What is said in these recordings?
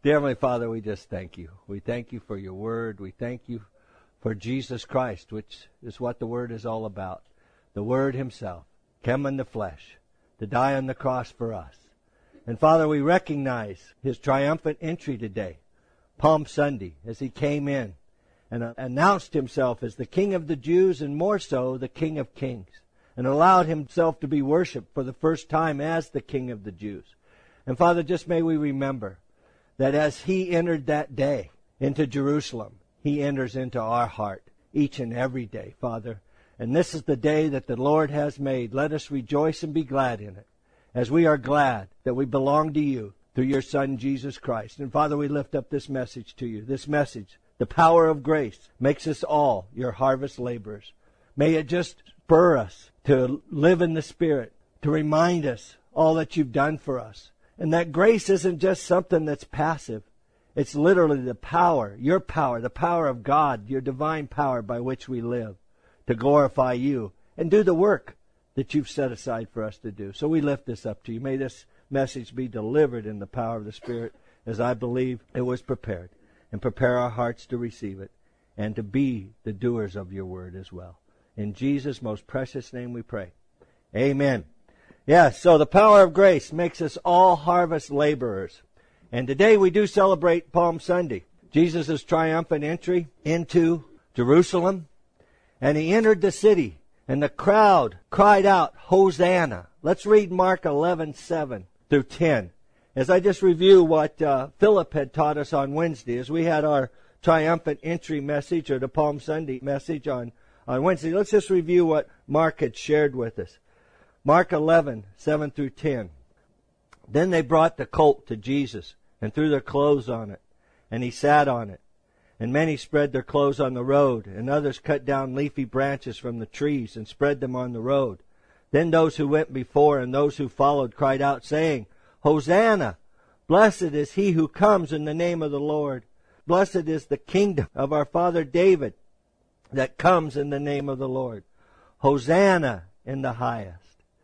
Dear Heavenly Father, we just thank you. We thank you for your word. We thank you for Jesus Christ, which is what the word is all about. The word himself came in the flesh to die on the cross for us. And Father, we recognize his triumphant entry today, Palm Sunday, as he came in and announced himself as the King of the Jews and more so the King of Kings, and allowed himself to be worshipped for the first time as the King of the Jews. And Father, just may we remember that as he entered that day into Jerusalem, he enters into our heart each and every day, Father. And this is the day that the Lord has made. Let us rejoice and be glad in it, as we are glad that we belong to you through your Son, Jesus Christ. And Father, we lift up this message to you. This message, the power of grace, makes us all your harvest laborers. May it just spur us to live in the Spirit, to remind us all that you've done for us. And that grace isn't just something that's passive. It's literally the power, your power, the power of God, your divine power by which we live to glorify you and do the work that you've set aside for us to do. So we lift this up to you. May this message be delivered in the power of the Spirit as I believe it was prepared, and prepare our hearts to receive it and to be the doers of your word as well. In Jesus' most precious name we pray. Amen. Yes, so the power of grace makes us all harvest laborers. And today we do celebrate Palm Sunday, Jesus' triumphant entry into Jerusalem. And he entered the city, and the crowd cried out, Hosanna. Let's read Mark 11:7 through 10. As I just review what Philip had taught us on Wednesday, as we had our triumphant entry message, or the Palm Sunday message on Wednesday, let's just review what Mark had shared with us. Mark 11:7 through 10. Then they brought the colt to Jesus and threw their clothes on it, and he sat on it. And many spread their clothes on the road, and others cut down leafy branches from the trees and spread them on the road. Then those who went before and those who followed cried out, saying, Hosanna! Blessed is he who comes in the name of the Lord. Blessed is the kingdom of our father David that comes in the name of the Lord. Hosanna in the highest.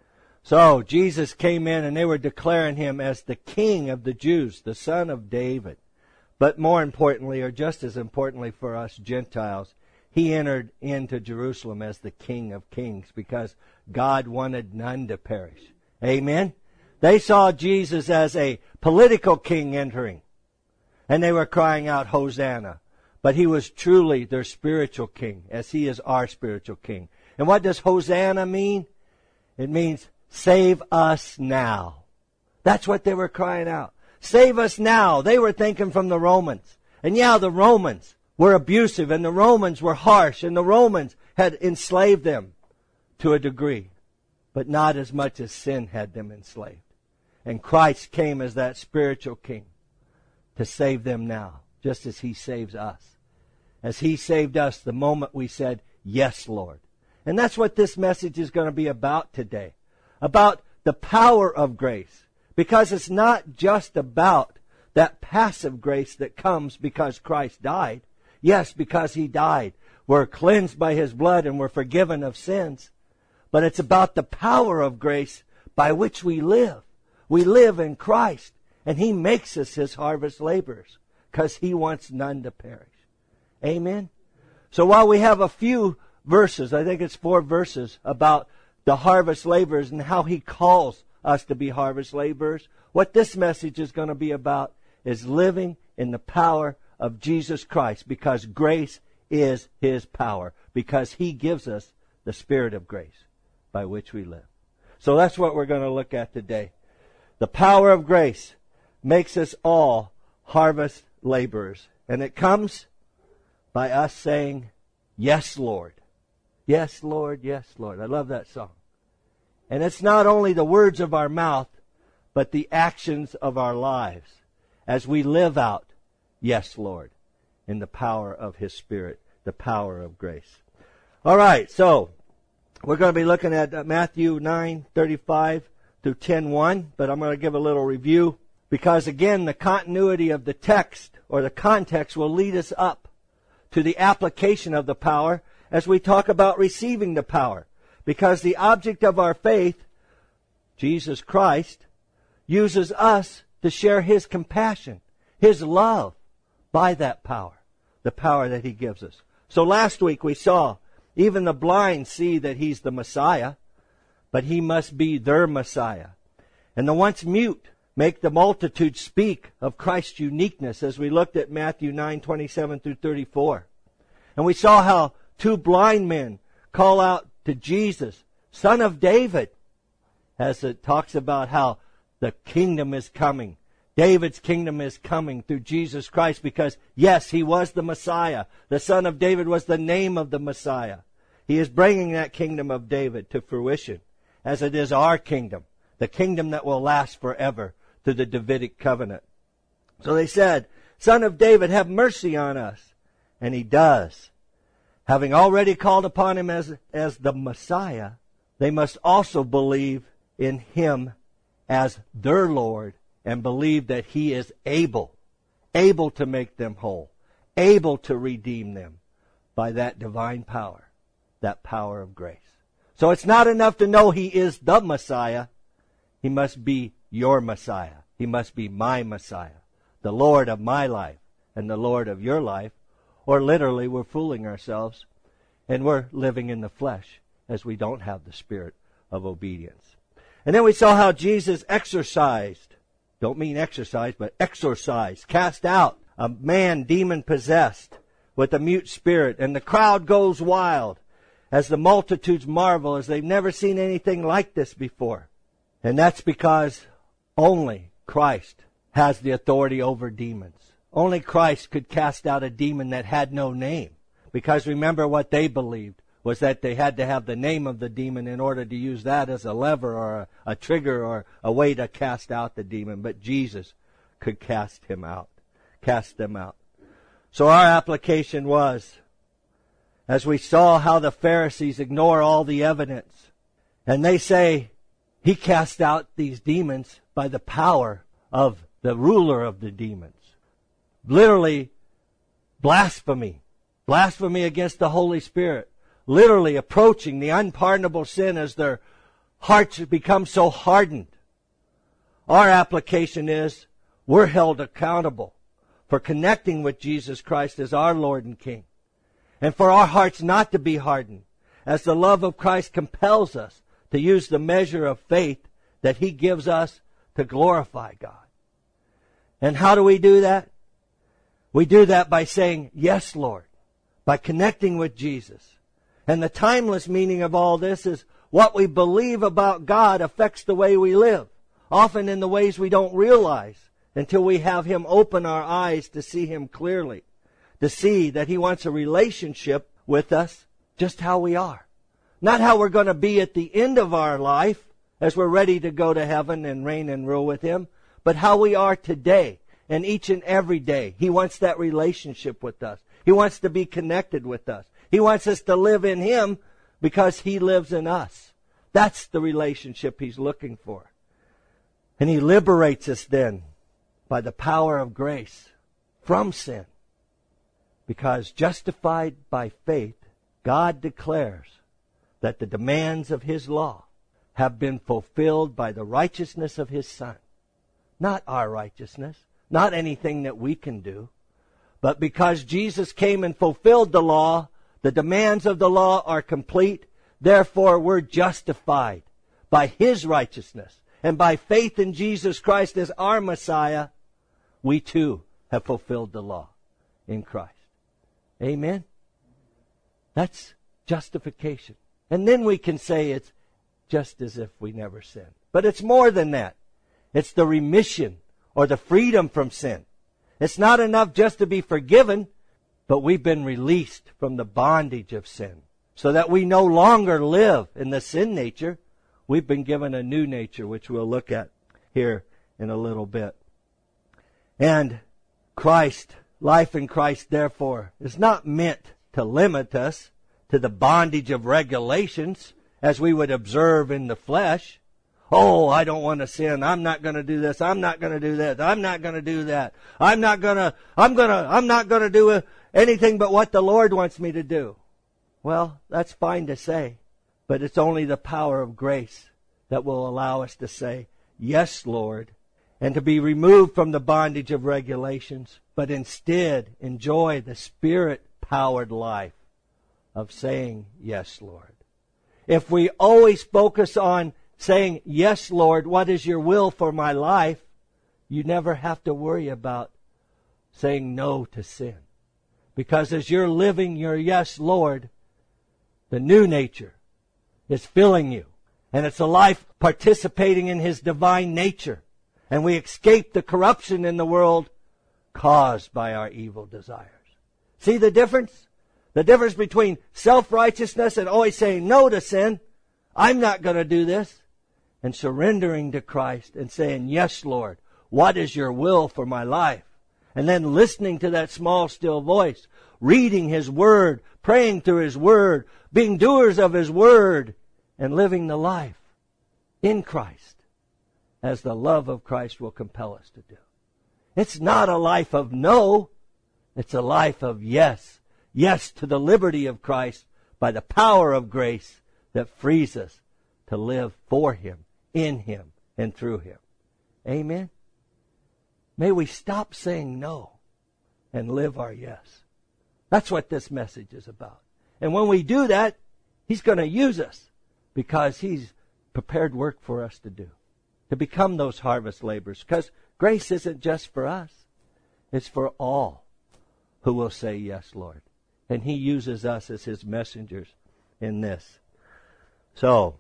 So Jesus came in and they were declaring him as the King of the Jews, the Son of David. But more importantly, or just as importantly for us Gentiles, he entered into Jerusalem as the King of Kings because God wanted none to perish. Amen? They saw Jesus as a political king entering, and they were crying out, Hosanna. But he was truly their spiritual king, as he is our spiritual king. And what does Hosanna mean? It means, save us now. That's what they were crying out. Save us now. They were thinking from the Romans. And yeah, the Romans were abusive, and the Romans were harsh, and the Romans had enslaved them to a degree, but not as much as sin had them enslaved. And Christ came as that spiritual king to save them now, just as he saves us. As he saved us the moment we said, yes, Lord. And that's what this message is going to be about today. About the power of grace. Because it's not just about that passive grace that comes because Christ died. Yes, because he died. We're cleansed by his blood and we're forgiven of sins. But it's about the power of grace by which we live. We live in Christ, and he makes us his harvest laborers because he wants none to perish. Amen? So while we have a few verses, I think it's 4 verses, about the harvest laborers and how he calls us to be harvest laborers, what this message is going to be about is living in the power of Jesus Christ, because grace is his power, because he gives us the Spirit of grace by which we live. So that's what we're going to look at today. The power of grace makes us all harvest laborers. And it comes by us saying, yes, Lord. Yes, Lord. Yes, Lord. I love that song. And it's not only the words of our mouth, but the actions of our lives as we live out, yes, Lord, in the power of his Spirit, the power of grace. All right, so we're going to be looking at Matthew 9:35 through 10:1, but I'm going to give a little review because, again, the continuity of the text or the context will lead us up to the application of the power as we talk about receiving the power. Because the object of our faith, Jesus Christ, uses us to share his compassion, His love by that power, the power that He gives us. So last week we saw even the blind see that He's the Messiah, but He must be their Messiah. And the once mute make the multitude speak of Christ's uniqueness, as we looked at Matthew 9:27 through 34. And we saw how two blind men call out to Jesus, Son of David, as it talks about how the kingdom is coming. David's kingdom is coming through Jesus Christ because, yes, He was the Messiah. The Son of David was the name of the Messiah. He is bringing that kingdom of David to fruition, as it is our kingdom, the kingdom that will last forever through the Davidic covenant. So they said, Son of David, have mercy on us. And He does. Having already called upon Him as the Messiah, they must also believe in Him as their Lord and believe that He is able to make them whole, able to redeem them by that divine power, that power of grace. So it's not enough to know He is the Messiah. He must be your Messiah. He must be my Messiah, the Lord of my life and the Lord of your life. Or literally, we're fooling ourselves and we're living in the flesh as we don't have the spirit of obedience. And then we saw how Jesus exorcised, don't mean exercise, but exorcised, cast out a man demon-possessed with a mute spirit. And the crowd goes wild as the multitudes marvel, as they've never seen anything like this before. And that's because only Christ has the authority over demons. Only Christ could cast out a demon that had no name. Because remember, what they believed was that they had to have the name of the demon in order to use that as a lever or a trigger or a way to cast out the demon. But Jesus could cast them out. So our application was, as we saw how the Pharisees ignore all the evidence, and they say, He cast out these demons by the power of the ruler of the demons. Literally, blasphemy against the Holy Spirit. Literally approaching the unpardonable sin as their hearts become so hardened. Our application is, we're held accountable for connecting with Jesus Christ as our Lord and King. And for our hearts not to be hardened, as the love of Christ compels us to use the measure of faith that He gives us to glorify God. And how do we do that? We do that by saying, Yes, Lord, by connecting with Jesus. And the timeless meaning of all this is what we believe about God affects the way we live, often in the ways we don't realize until we have Him open our eyes to see Him clearly, to see that He wants a relationship with us just how we are. Not how we're going to be at the end of our life as we're ready to go to heaven and reign and rule with Him, but how we are today and each and every day. He wants that relationship with us. He wants to be connected with us. He wants us to live in Him because He lives in us. That's the relationship He's looking for. And He liberates us then by the power of grace from sin. Because justified by faith, God declares that the demands of His law have been fulfilled by the righteousness of His Son. Not our righteousness, not anything that we can do, but because Jesus came and fulfilled the law, the demands of the law are complete. Therefore, we're justified by His righteousness. And by faith in Jesus Christ as our Messiah, we too have fulfilled the law in Christ. Amen? That's justification. And then we can say it's just as if we never sinned. But it's more than that. It's the remission or the freedom from sin. It's not enough just to be forgiven, but we've been released from the bondage of sin so that we no longer live in the sin nature. We've been given a new nature, which we'll look at here in a little bit. And Christ, life in Christ, therefore, is not meant to limit us to the bondage of regulations as we would observe in the flesh. Oh, I don't want to sin. I'm not going to do this. I'm not going to do that. I'm not going to do that. I'm not going to do anything but what the Lord wants me to do. Well, that's fine to say, but it's only the power of grace that will allow us to say, Yes, Lord, and to be removed from the bondage of regulations, but instead enjoy the Spirit-powered life of saying, yes, Lord. If we always focus on saying, yes, Lord, what is your will for my life, you never have to worry about saying no to sin. Because as you're living your yes, Lord, the new nature is filling you. And it's a life participating in His divine nature. And we escape the corruption in the world caused by our evil desires. See the difference? The difference between self-righteousness and always saying no to sin, I'm not going to do this, and surrendering to Christ and saying, yes, Lord, what is your will for my life? And then listening to that small, still voice, reading His Word, praying through His Word, being doers of His Word, and living the life in Christ as the love of Christ will compel us to do. It's not a life of no, it's a life of yes. Yes to the liberty of Christ by the power of grace that frees us to live for Him, in Him, and through Him. Amen? May we stop saying no and live our yes. That's what this message is about. And when we do that, He's going to use us because He's prepared work for us to do, to become those harvest laborers. Because grace isn't just for us. It's for all who will say, yes, Lord. And He uses us as His messengers in this. So,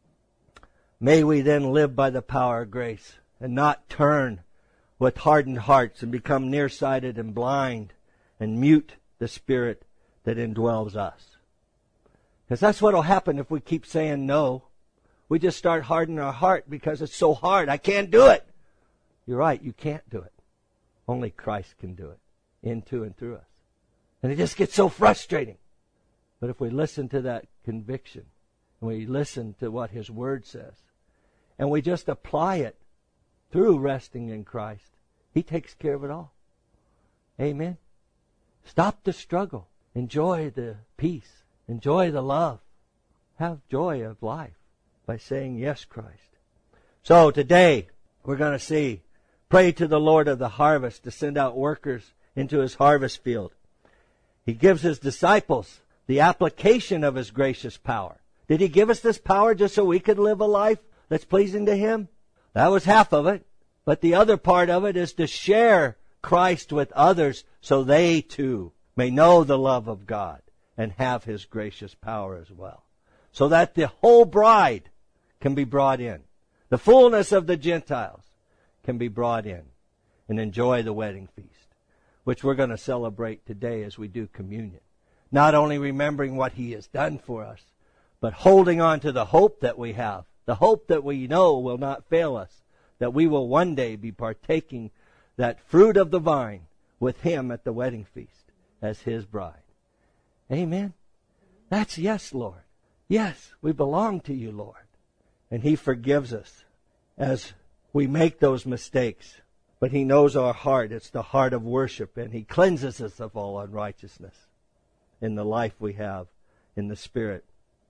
may we then live by the power of grace and not turn with hardened hearts and become nearsighted and blind and mute the Spirit that indwells us. Because that's what will happen if we keep saying no. We just start hardening our heart because it's so hard. I can't do it. You're right, you can't do it. Only Christ can do it, into and through us. And it just gets so frustrating. But if we listen to that conviction, and we listen to what His Word says, and we just apply it through resting in Christ, He takes care of it all. Amen? Stop the struggle. Enjoy the peace. Enjoy the love. Have joy of life by saying, yes, Christ. So today, we're going to see, pray to the Lord of the harvest to send out workers into His harvest field. He gives His disciples the application of His gracious power. Did He give us this power just so we could live a life that's pleasing to Him? That was half of it. But the other part of it is to share Christ with others so they too may know the love of God and have His gracious power as well. So that the whole bride can be brought in. The fullness of the Gentiles can be brought in and enjoy the wedding feast, which we're going to celebrate today as we do communion. Not only remembering what He has done for us, but holding on to the hope that we have, the hope that we know will not fail us, that we will one day be partaking that fruit of the vine with Him at the wedding feast as His bride. Amen? That's yes, Lord. Yes, we belong to You, Lord. And He forgives us as we make those mistakes. But He knows our heart. It's the heart of worship. And He cleanses us of all unrighteousness in the life we have in the Spirit.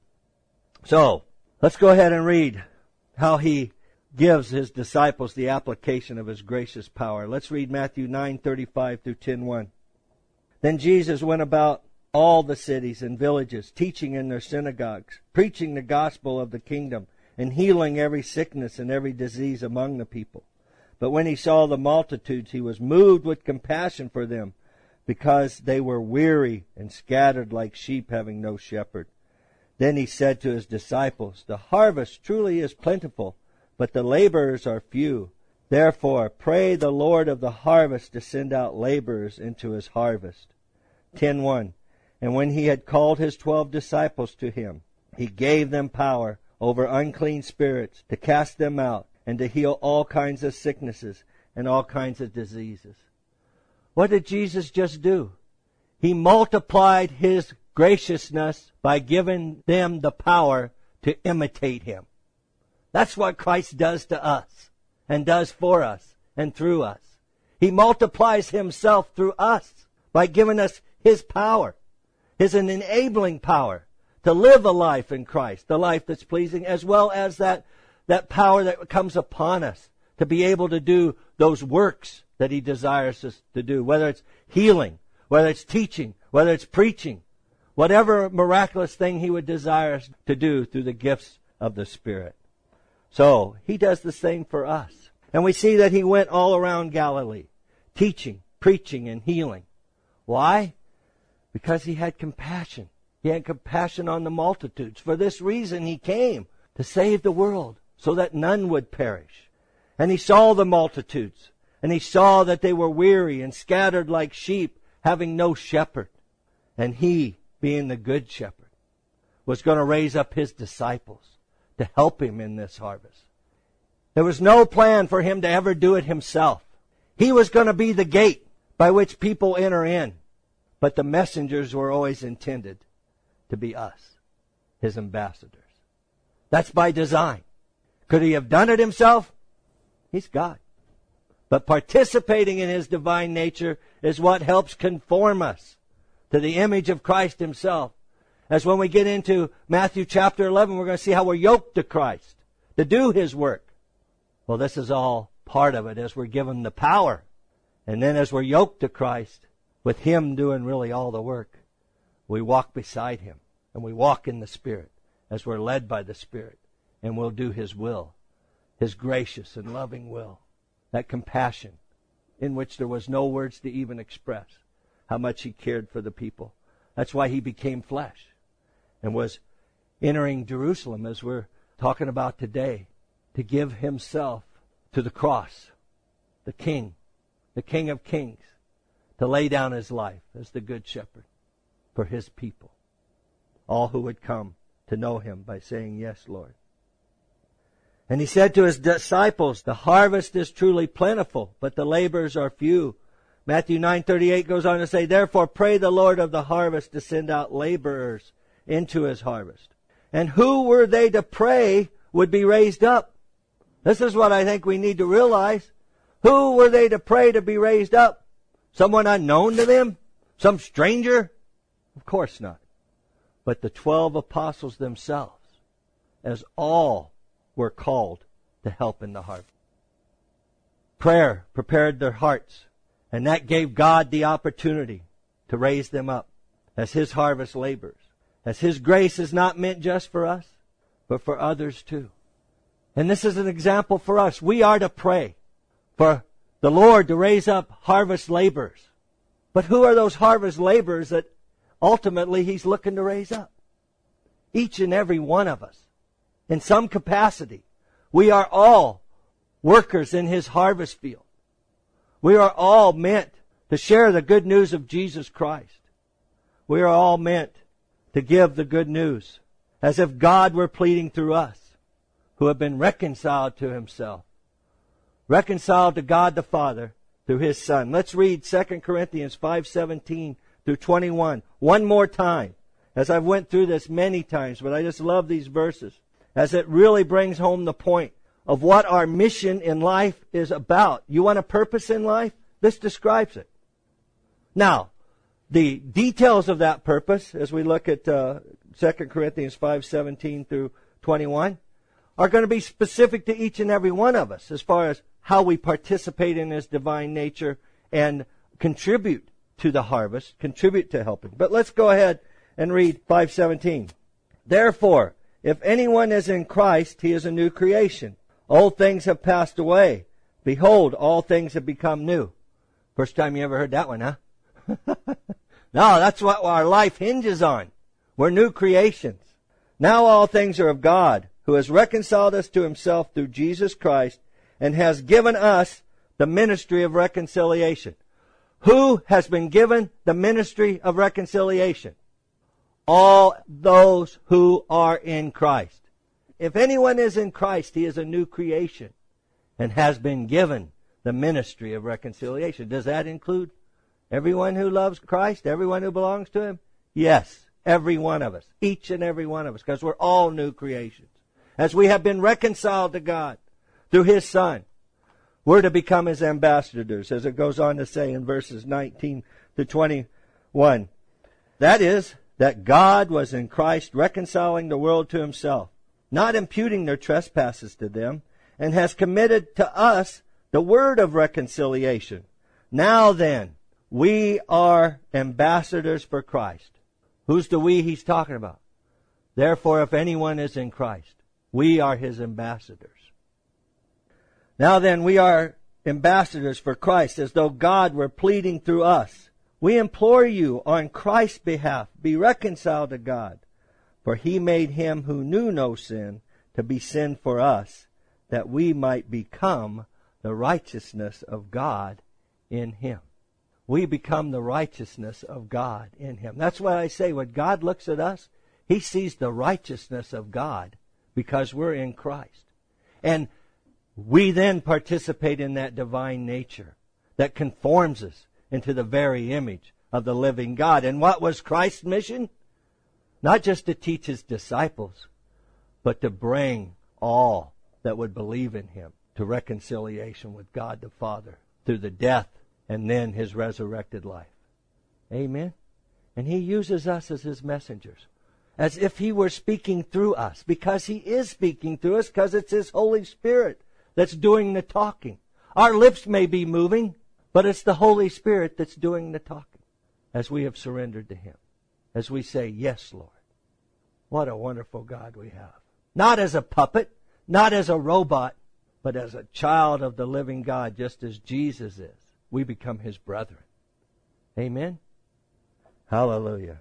So, let's go ahead and read how He gives His disciples the application of His gracious power. Let's read Matthew 9:35 through 10:1. Then Jesus went about all the cities and villages, teaching in their synagogues, preaching the gospel of the kingdom, and healing every sickness and every disease among the people. But when He saw the multitudes, He was moved with compassion for them, because they were weary and scattered like sheep having no shepherd. Then He said to His disciples, the harvest truly is plentiful, but the laborers are few. Therefore, pray the Lord of the harvest to send out laborers into His harvest. 10:1. And when He had called His 12 disciples to Him, He gave them power over unclean spirits to cast them out and to heal all kinds of sicknesses and all kinds of diseases. What did Jesus just do? He multiplied His graciousness by giving them the power to imitate Him. That's what Christ does to us and does for us and through us. He multiplies Himself through us by giving us His power. His enabling power to live a life in Christ, the life that's pleasing, as well as that power that comes upon us to be able to do those works that He desires us to do, whether it's healing, whether it's teaching, whether it's preaching, whatever miraculous thing He would desire us to do through the gifts of the Spirit. So, He does the same for us. And we see that He went all around Galilee, teaching, preaching, and healing. Why? Because He had compassion. He had compassion on the multitudes. For this reason He came, to save the world, so that none would perish. And He saw the multitudes, and He saw that they were weary and scattered like sheep, having no shepherd. And He, being the good shepherd, was going to raise up His disciples to help Him in this harvest. There was no plan for Him to ever do it Himself. He was going to be the gate by which people enter in. But the messengers were always intended to be us, His ambassadors. That's by design. Could He have done it Himself? He's God. But participating in His divine nature is what helps conform us to the image of Christ Himself. As when we get into Matthew chapter 11, we're going to see how we're yoked to Christ to do His work. Well, this is all part of it as we're given the power. And then as we're yoked to Christ, with Him doing really all the work, we walk beside Him and we walk in the Spirit as we're led by the Spirit, and we'll do His will, His gracious and loving will, that compassion in which there was no words to even express how much He cared for the people. That's why He became flesh and was entering Jerusalem, as we're talking about today, to give Himself to the cross, the King of Kings, to lay down His life as the Good Shepherd for His people, all who would come to know Him by saying, "Yes, Lord." And He said to His disciples, "The harvest is truly plentiful, but the laborers are few." Matthew 9:38 goes on to say, "Therefore pray the Lord of the harvest to send out laborers into His harvest." And who were they to pray would be raised up? This is what I think we need to realize. Who were they to pray to be raised up? Someone unknown to them? Some stranger? Of course not. But the 12 apostles themselves, as all were called to help in the harvest. Prayer prepared their hearts, and that gave God the opportunity to raise them up as His harvest laborers. As His grace is not meant just for us, but for others too. And this is an example for us. We are to pray for the Lord to raise up harvest laborers. But who are those harvest laborers that ultimately He's looking to raise up? Each and every one of us, in some capacity. We are all workers in His harvest field. We are all meant to share the good news of Jesus Christ. We are all meant to give the good news as if God were pleading through us, who have been reconciled to Himself, reconciled to God the Father through His Son. Let's read 2 Corinthians 5:17 through 21 one more time, as I've went through this many times, but I just love these verses, as it really brings home the point of what our mission in life is about. You want a purpose in life? This describes it. Now, the details of that purpose, as we look at 2 Corinthians 5:17 through 21, are going to be specific to each and every one of us as far as how we participate in His divine nature and contribute to the harvest, contribute to helping. But let's go ahead and read 5:17. Therefore, if anyone is in Christ, he is a new creation. Old things have passed away. Behold, all things have become new. First time you ever heard that one, huh? No, that's what our life hinges on. We're new creations. Now all things are of God, who has reconciled us to Himself through Jesus Christ and has given us the ministry of reconciliation. Who has been given the ministry of reconciliation? All those who are in Christ. If anyone is in Christ, he is a new creation and has been given the ministry of reconciliation. Does that include everyone who loves Christ, everyone who belongs to Him? Yes, every one of us, each and every one of us, because we're all new creations. As we have been reconciled to God through His Son, we're to become His ambassadors, as it goes on to say in verses 19 to 21. That is, that God was in Christ reconciling the world to Himself, not imputing their trespasses to them, and has committed to us the word of reconciliation. Now then, we are ambassadors for Christ. Who's the we he's talking about? Therefore, if anyone is in Christ, we are his ambassadors. Now then, we are ambassadors for Christ, as though God were pleading through us. We implore you on Christ's behalf, be reconciled to God. For he made him who knew no sin to be sin for us, that we might become the righteousness of God in him. We become the righteousness of God in him. That's why I say when God looks at us, he sees the righteousness of God because we're in Christ. And we then participate in that divine nature that conforms us into the very image of the living God. And what was Christ's mission? Not just to teach his disciples, but to bring all that would believe in him to reconciliation with God the Father through the death and then his resurrected life. Amen? And he uses us as his messengers, as if he were speaking through us, because he is speaking through us, because it's his Holy Spirit that's doing the talking. Our lips may be moving, but it's the Holy Spirit that's doing the talking as we have surrendered to him, as we say, yes, Lord. What a wonderful God we have. Not as a puppet, not as a robot, but as a child of the living God, just as Jesus is. We become his brethren. Amen? Hallelujah.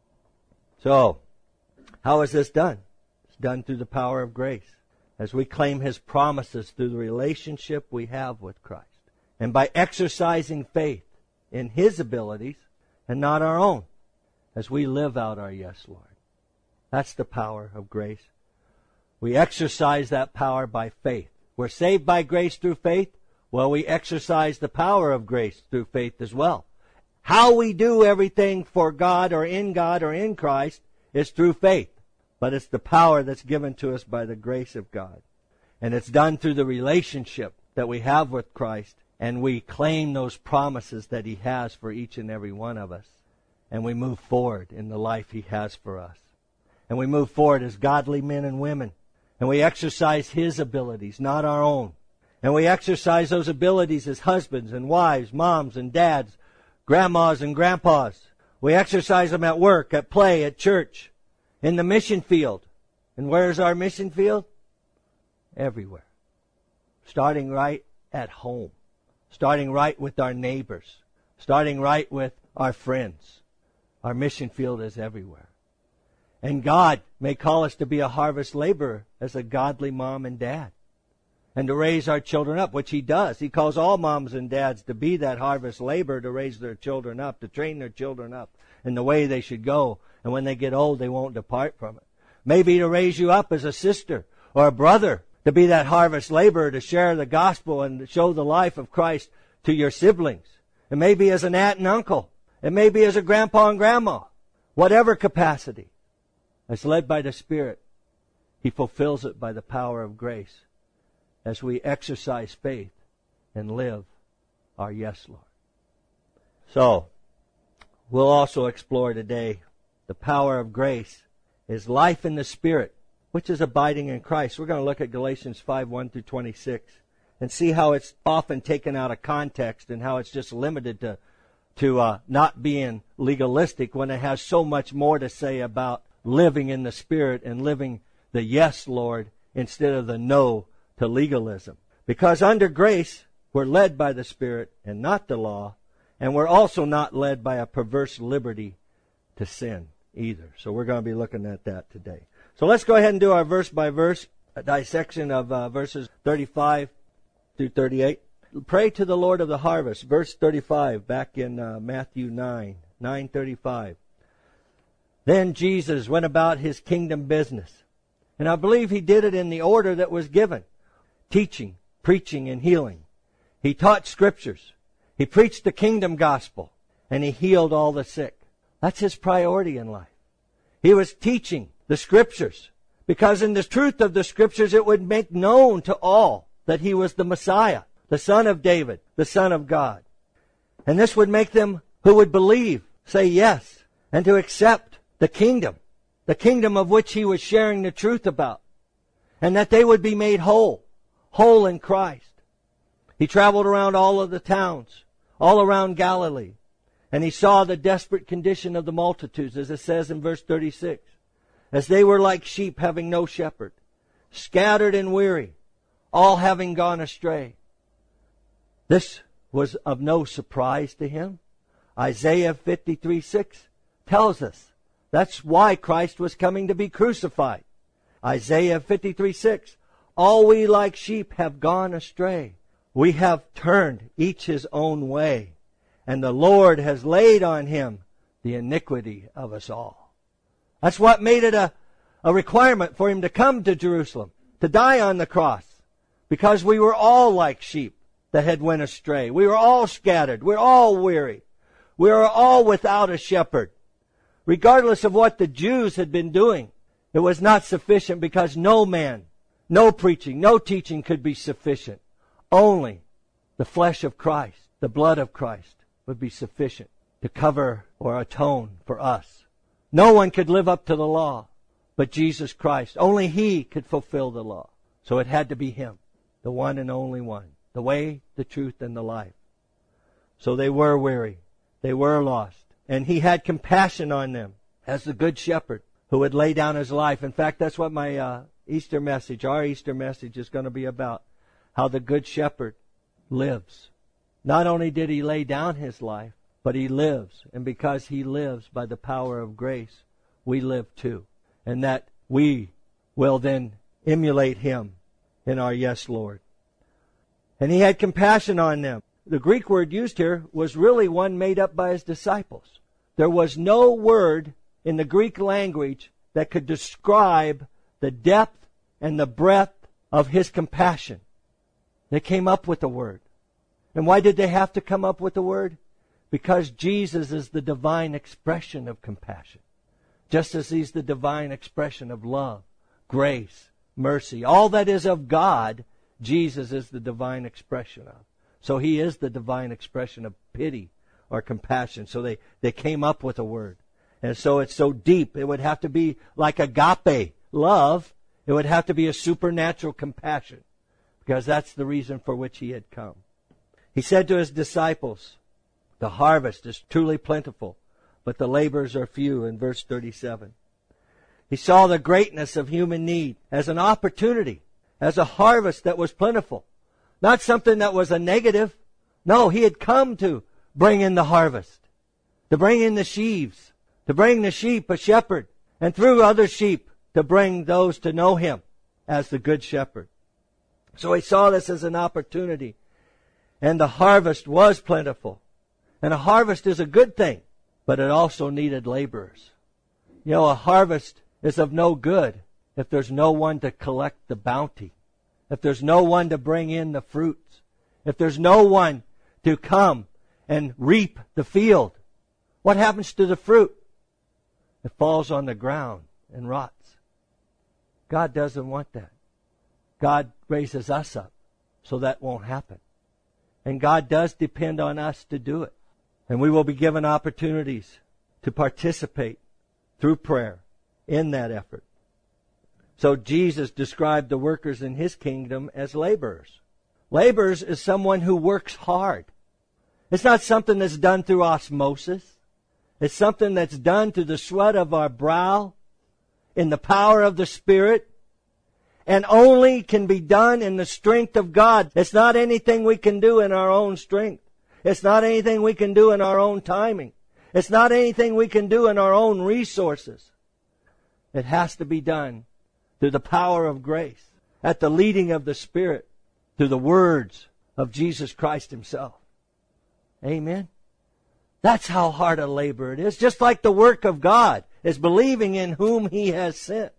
So, how is this done? It's done through the power of grace, as we claim his promises through the relationship we have with Christ, and by exercising faith in his abilities and not our own, as we live out our yes, Lord. That's the power of grace. We exercise that power by faith. We're saved by grace through faith. Well, we exercise the power of grace through faith as well. How we do everything for God or in Christ is through faith. But it's the power that's given to us by the grace of God. And it's done through the relationship that we have with Christ. And we claim those promises that he has for each and every one of us. And we move forward in the life he has for us. And we move forward as godly men and women. And we exercise his abilities, not our own. And we exercise those abilities as husbands and wives, moms and dads, grandmas and grandpas. We exercise them at work, at play, at church, in the mission field. And where's our mission field? Everywhere. Starting right at home. Starting right with our neighbors. Starting right with our friends. Our mission field is everywhere. And God may call us to be a harvest laborer as a godly mom and dad. And to raise our children up, which he does. He calls all moms and dads to be that harvest laborer, to raise their children up, to train their children up in the way they should go. And when they get old, they won't depart from it. Maybe to raise you up as a sister or a brother, to be that harvest laborer, to share the gospel and to show the life of Christ to your siblings. It may be as an aunt and uncle. It may be as a grandpa and grandma. Whatever capacity. As led by the Spirit, he fulfills it by the power of grace as we exercise faith and live our yes, Lord. So, we'll also explore today the power of grace is life in the Spirit, which is abiding in Christ. We're going to look at Galatians 5:1-26 and see how it's often taken out of context and how it's just limited to not being legalistic when it has so much more to say about living in the Spirit and living the yes, Lord, instead of the no to legalism. Because under grace, we're led by the Spirit and not the law, and we're also not led by a perverse liberty to sin either. So we're going to be looking at that today. So let's go ahead and do our verse-by-verse dissection of verses 35-38. Pray to the Lord of the harvest. Verse 35, back in Matthew 9:35. Then Jesus went about his kingdom business. And I believe he did it in the order that was given. Teaching, preaching, and healing. He taught scriptures. He preached the kingdom gospel. And he healed all the sick. That's his priority in life. He was teaching the scriptures. Because in the truth of the scriptures, it would make known to all that he was the Messiah, the Son of David, the Son of God. And this would make them who would believe say yes and to accept the kingdom of which he was sharing the truth about, and that they would be made whole in Christ. He traveled around all of the towns, all around Galilee, and he saw the desperate condition of the multitudes, as it says in verse 36, as they were like sheep having no shepherd, scattered and weary, all having gone astray. This was of no surprise to him. Isaiah 53:6 tells us that's why Christ was coming to be crucified. Isaiah 53:6, all we like sheep have gone astray. We have turned each his own way, and the Lord has laid on him the iniquity of us all. That's what made it a requirement for him to come to Jerusalem, to die on the cross, because we were all like sheep that had went astray. We were all scattered. We're all weary. We are all without a shepherd. Regardless of what the Jews had been doing, it was not sufficient, because no man, no preaching, no teaching could be sufficient. Only the flesh of Christ, the blood of Christ, would be sufficient to cover or atone for us. No one could live up to the law but Jesus Christ. Only He could fulfill the law. So it had to be Him, the one and only one, the way, the truth, and the life. So they were weary. They were lost. And He had compassion on them as the good shepherd who would lay down His life. In fact, that's what my our Easter message is going to be about. How the good shepherd lives. Not only did He lay down His life, but He lives. And because He lives by the power of grace, we live too. And that we will then emulate Him in our yes, Lord. And He had compassion on them. The Greek word used here was really one made up by His disciples. There was no word in the Greek language that could describe the depth and the breadth of His compassion. They came up with the word. And why did they have to come up with the word? Because Jesus is the divine expression of compassion. Just as He's the divine expression of love, grace, mercy. All that is of God, Jesus is the divine expression of. So He is the divine expression of pity or compassion. So they came up with a word. And so it's so deep. It would have to be like agape love. It would have to be a supernatural compassion. Because that's the reason for which He had come. He said to His disciples, the harvest is truly plentiful, but the laborers are few, in verse 37. He saw the greatness of human need as an opportunity, as a harvest that was plentiful. Not something that was a negative. No, He had come to bring in the harvest, to bring in the sheaves, to bring the sheep a shepherd, and through other sheep to bring those to know Him as the good shepherd. So He saw this as an opportunity. And the harvest was plentiful. And a harvest is a good thing, but it also needed laborers. You know, a harvest is of no good if there's no one to collect the bounty, if there's no one to bring in the fruits, if there's no one to come and reap the field. What happens to the fruit? It falls on the ground and rots. God doesn't want that. God raises us up so that won't happen. And God does depend on us to do it. And we will be given opportunities to participate through prayer in that effort. So Jesus described the workers in His kingdom as laborers. Laborers is someone who works hard. It's not something that's done through osmosis. It's something that's done through the sweat of our brow, in the power of the Spirit, and only can be done in the strength of God. It's not anything we can do in our own strength. It's not anything we can do in our own timing. It's not anything we can do in our own resources. It has to be done through the power of grace, at the leading of the Spirit, through the words of Jesus Christ Himself. Amen? That's how hard a labor it is. Just like the work of God is believing in whom He has sent.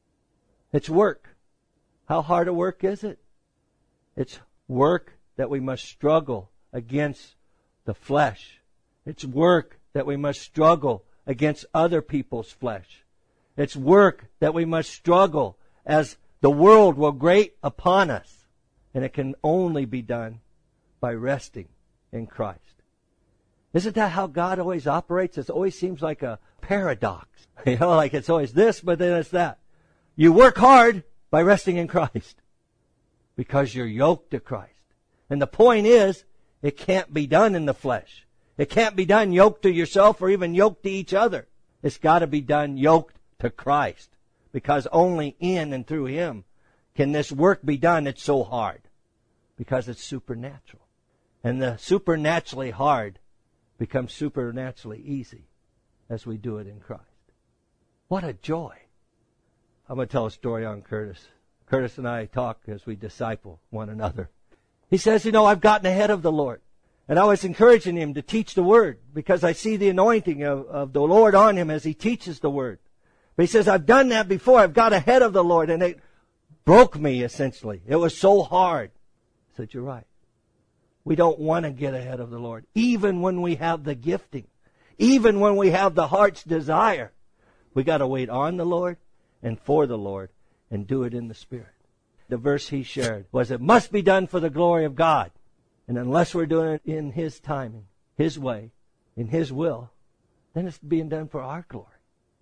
It's work. How hard a work is it? It's work that we must struggle against the flesh. It's work that we must struggle against other people's flesh. It's work that we must struggle as the world will grate upon us. And it can only be done by resting in Christ. Isn't that how God always operates? It always seems like a paradox. You know, like it's always this, but then it's that. You work hard by resting in Christ because you're yoked to Christ. And the point is, it can't be done in the flesh. It can't be done yoked to yourself or even yoked to each other. It's got to be done yoked to Christ. Because only in and through Him can this work be done. It's so hard. Because it's supernatural. And the supernaturally hard becomes supernaturally easy as we do it in Christ. What a joy. I'm going to tell a story on Curtis. Curtis and I talk as we disciple one another. He says, I've gotten ahead of the Lord. And I was encouraging him to teach the Word because I see the anointing of the Lord on him as he teaches the Word. But he says, I've done that before. I've got ahead of the Lord. And it broke me, essentially. It was so hard. I said, you're right. We don't want to get ahead of the Lord. Even when we have the gifting. Even when we have the heart's desire. We got to wait on the Lord and for the Lord and do it in the Spirit. The verse he shared was, it must be done for the glory of God. And unless we're doing it in His timing, His way, in His will, then it's being done for our glory.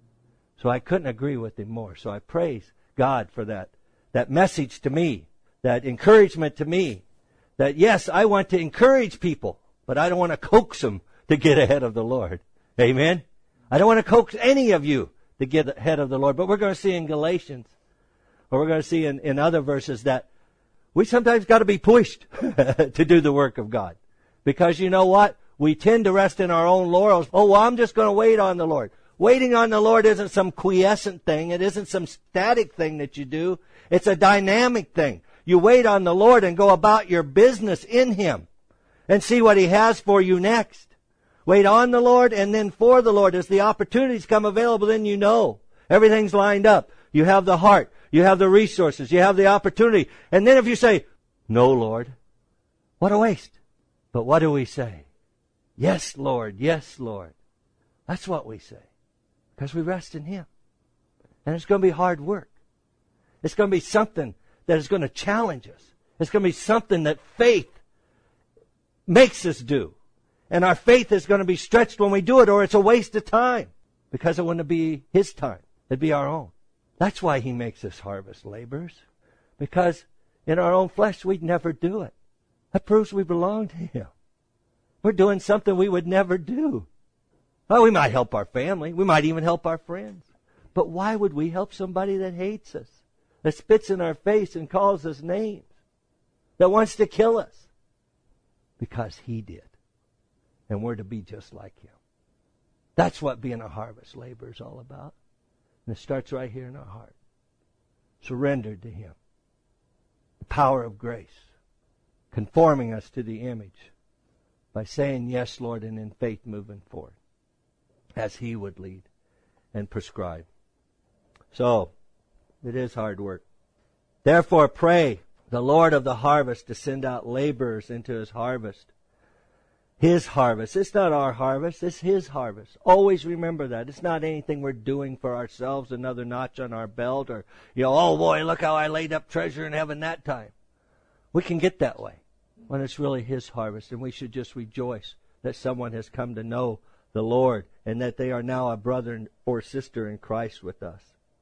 So I couldn't agree with him more. So I praise God for that message to me, that encouragement to me, that yes, I want to encourage people, but I don't want to coax them to get ahead of the Lord. Amen? I don't want to coax any of you to get ahead of the Lord. But we're going to see in Galatians, or we're going to see in other verses, that we sometimes got to be pushed to do the work of God. Because you know what? We tend to rest in our own laurels. Oh, well, I'm just going to wait on the Lord. Waiting on the Lord isn't some quiescent thing. It isn't some static thing that you do. It's a dynamic thing. You wait on the Lord and go about your business in Him and see what He has for you next. Wait on the Lord and then for the Lord. As the opportunities come available, then you know everything's lined up. You have the heart. You have the resources. You have the opportunity. And then if you say, no, Lord, what a waste. But what do we say? Yes, Lord. Yes, Lord. That's what we say. Because we rest in Him. And it's going to be hard work. It's going to be something that is going to challenge us. It's going to be something that faith makes us do. And our faith is going to be stretched when we do it, or it's a waste of time. Because it wouldn't be His time. It'd be our own. That's why He makes us harvest laborers. Because in our own flesh, we'd never do it. That proves we belong to Him. We're doing something we would never do. Well, we might help our family. We might even help our friends. But why would we help somebody that hates us? That spits in our face and calls us names? That wants to kill us? Because He did. And we're to be just like Him. That's what being a harvest laborer is all about. And it starts right here in our heart. Surrendered to Him. The power of grace. Conforming us to the image. By saying yes, Lord, and in faith moving forward. As He would lead and prescribe. So, it is hard work. Therefore pray the Lord of the harvest to send out laborers into His harvest. His harvest. It's not our harvest. It's His harvest. Always remember that. It's not anything we're doing for ourselves, another notch on our belt, or, oh boy, look how I laid up treasure in heaven that time. We can get that way when it's really His harvest, and we should just rejoice that someone has come to know the Lord and that they are now a brother or sister in Christ with us.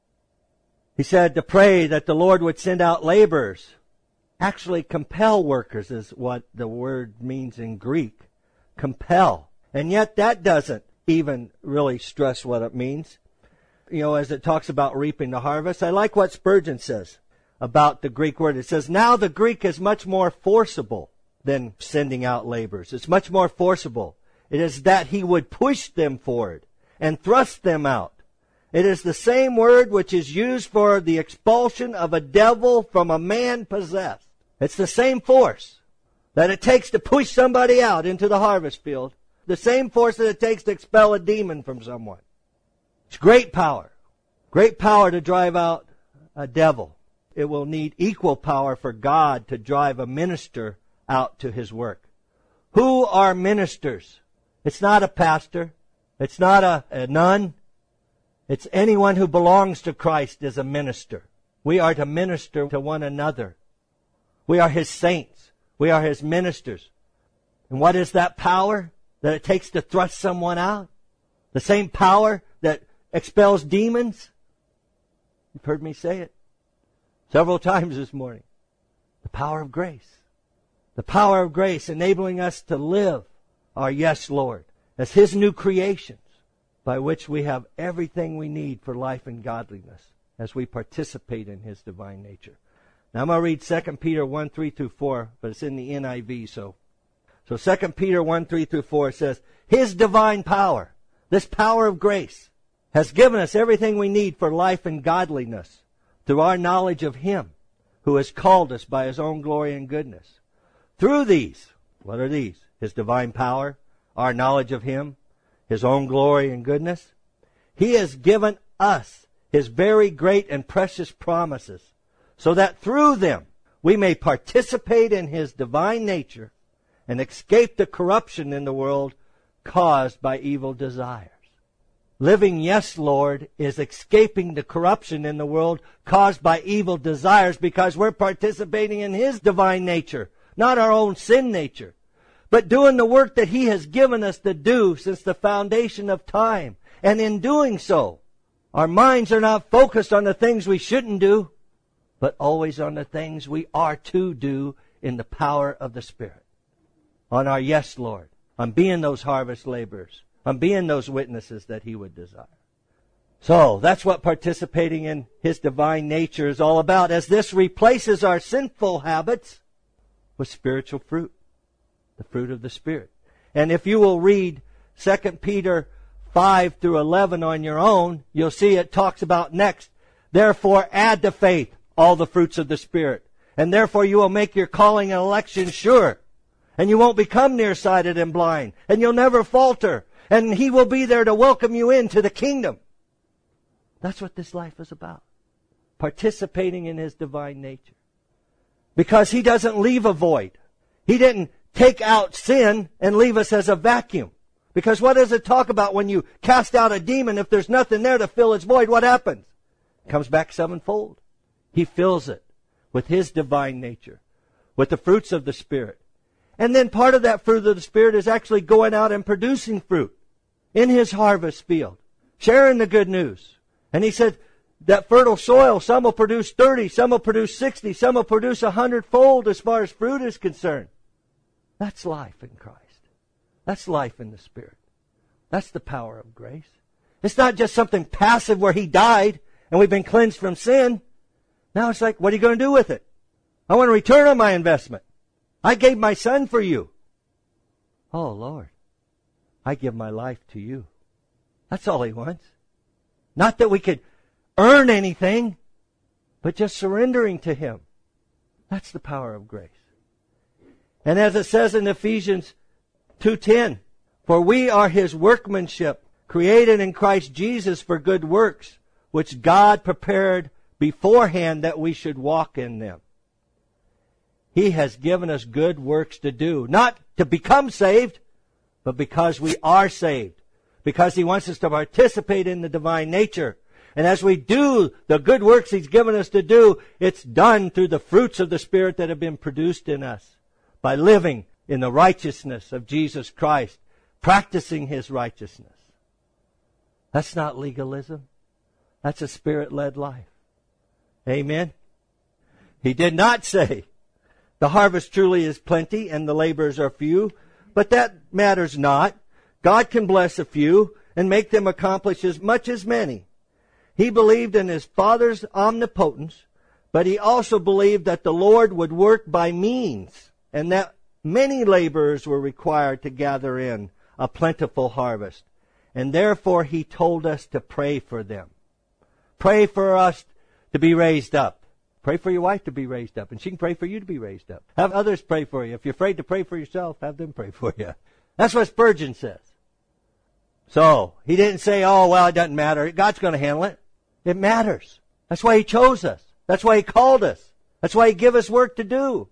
He said to pray that the Lord would send out laborers. Actually, compel workers is what the word means in Greek. Compel. And yet that doesn't even really stress what it means. As it talks about reaping the harvest. I like what Spurgeon says about the Greek word. It says, now the Greek is much more forcible than sending out laborers. It's much more forcible. It is that He would push them forward and thrust them out. It is the same word which is used for the expulsion of a devil from a man possessed. It's the same force that it takes to push somebody out into the harvest field. The same force that it takes to expel a demon from someone. It's great power. Great power to drive out a devil. It will need equal power for God to drive a minister out to His work. Who are ministers? It's not a pastor. It's not a nun. It's anyone who belongs to Christ is a minister. We are to minister to one another. We are His saints. We are His ministers. And what is that power that it takes to thrust someone out? The same power that expels demons? You've heard me say it several times this morning. The power of grace. The power of grace enabling us to live our yes, Lord, as His new creations, by which we have everything we need for life and godliness as we participate in His divine nature. Now I'm going to read 2 Peter 1, 3 through 4, but it's in the NIV. So 2 Peter 1, 3 through 4 says, His divine power, this power of grace, has given us everything we need for life and godliness through our knowledge of Him who has called us by His own glory and goodness. Through these, what are these? His divine power, our knowledge of Him, His own glory and goodness. He has given us His very great and precious promises, so that through them we may participate in His divine nature and escape the corruption in the world caused by evil desires. Living, yes, Lord, is escaping the corruption in the world caused by evil desires because we're participating in His divine nature, not our own sin nature, but doing the work that He has given us to do since the foundation of time. And in doing so, our minds are not focused on the things we shouldn't do, but always on the things we are to do in the power of the Spirit. On our yes, Lord, on being those harvest laborers, on being those witnesses that He would desire. So, that's what participating in His divine nature is all about, as this replaces our sinful habits with spiritual fruit, the fruit of the Spirit. And if you will read 2 Peter 5 through 11 on your own, you'll see it talks about next, therefore add to faith all the fruits of the Spirit, and therefore you will make your calling and election sure, and you won't become nearsighted and blind, and you'll never falter, and He will be there to welcome you into the kingdom. That's what this life is about, participating in His divine nature. Because He doesn't leave a void. He didn't take out sin and leave us as a vacuum. Because what does it talk about when you cast out a demon? If there's nothing there to fill its void, what happens? It comes back sevenfold. He fills it with His divine nature, with the fruits of the Spirit. And then part of that fruit of the Spirit is actually going out and producing fruit in His harvest field, sharing the good news. And He said, that fertile soil, some will produce 30, some will produce 60, some will produce 100-fold as far as fruit is concerned. That's life in Christ. That's life in the Spirit. That's the power of grace. It's not just something passive where He died and we've been cleansed from sin. Now it's like, what are you going to do with it? I want a return on my investment. I gave my Son for you. Oh, Lord, I give my life to you. That's all He wants. Not that we could earn anything, but just surrendering to Him. That's the power of grace. And as it says in Ephesians 2:10, for we are His workmanship, created in Christ Jesus for good works, which God prepared beforehand that we should walk in them. He has given us good works to do, not to become saved, but because we are saved, because He wants us to participate in the divine nature. And as we do the good works He's given us to do, it's done through the fruits of the Spirit that have been produced in us by living in the righteousness of Jesus Christ, practicing His righteousness. That's not legalism. That's a Spirit-led life. Amen. He did not say, the harvest truly is plenty and the laborers are few, but that matters not. God can bless a few and make them accomplish as much as many. He believed in His Father's omnipotence, but He also believed that the Lord would work by means and that many laborers were required to gather in a plentiful harvest. And therefore He told us to pray for them. Pray for us to be raised up. Pray for your wife to be raised up, and she can pray for you to be raised up. Have others pray for you. If you're afraid to pray for yourself, have them pray for you. That's what Spurgeon says. So, he didn't say, oh, well, it doesn't matter. God's going to handle it. It matters. That's why He chose us. That's why He called us. That's why He gave us work to do.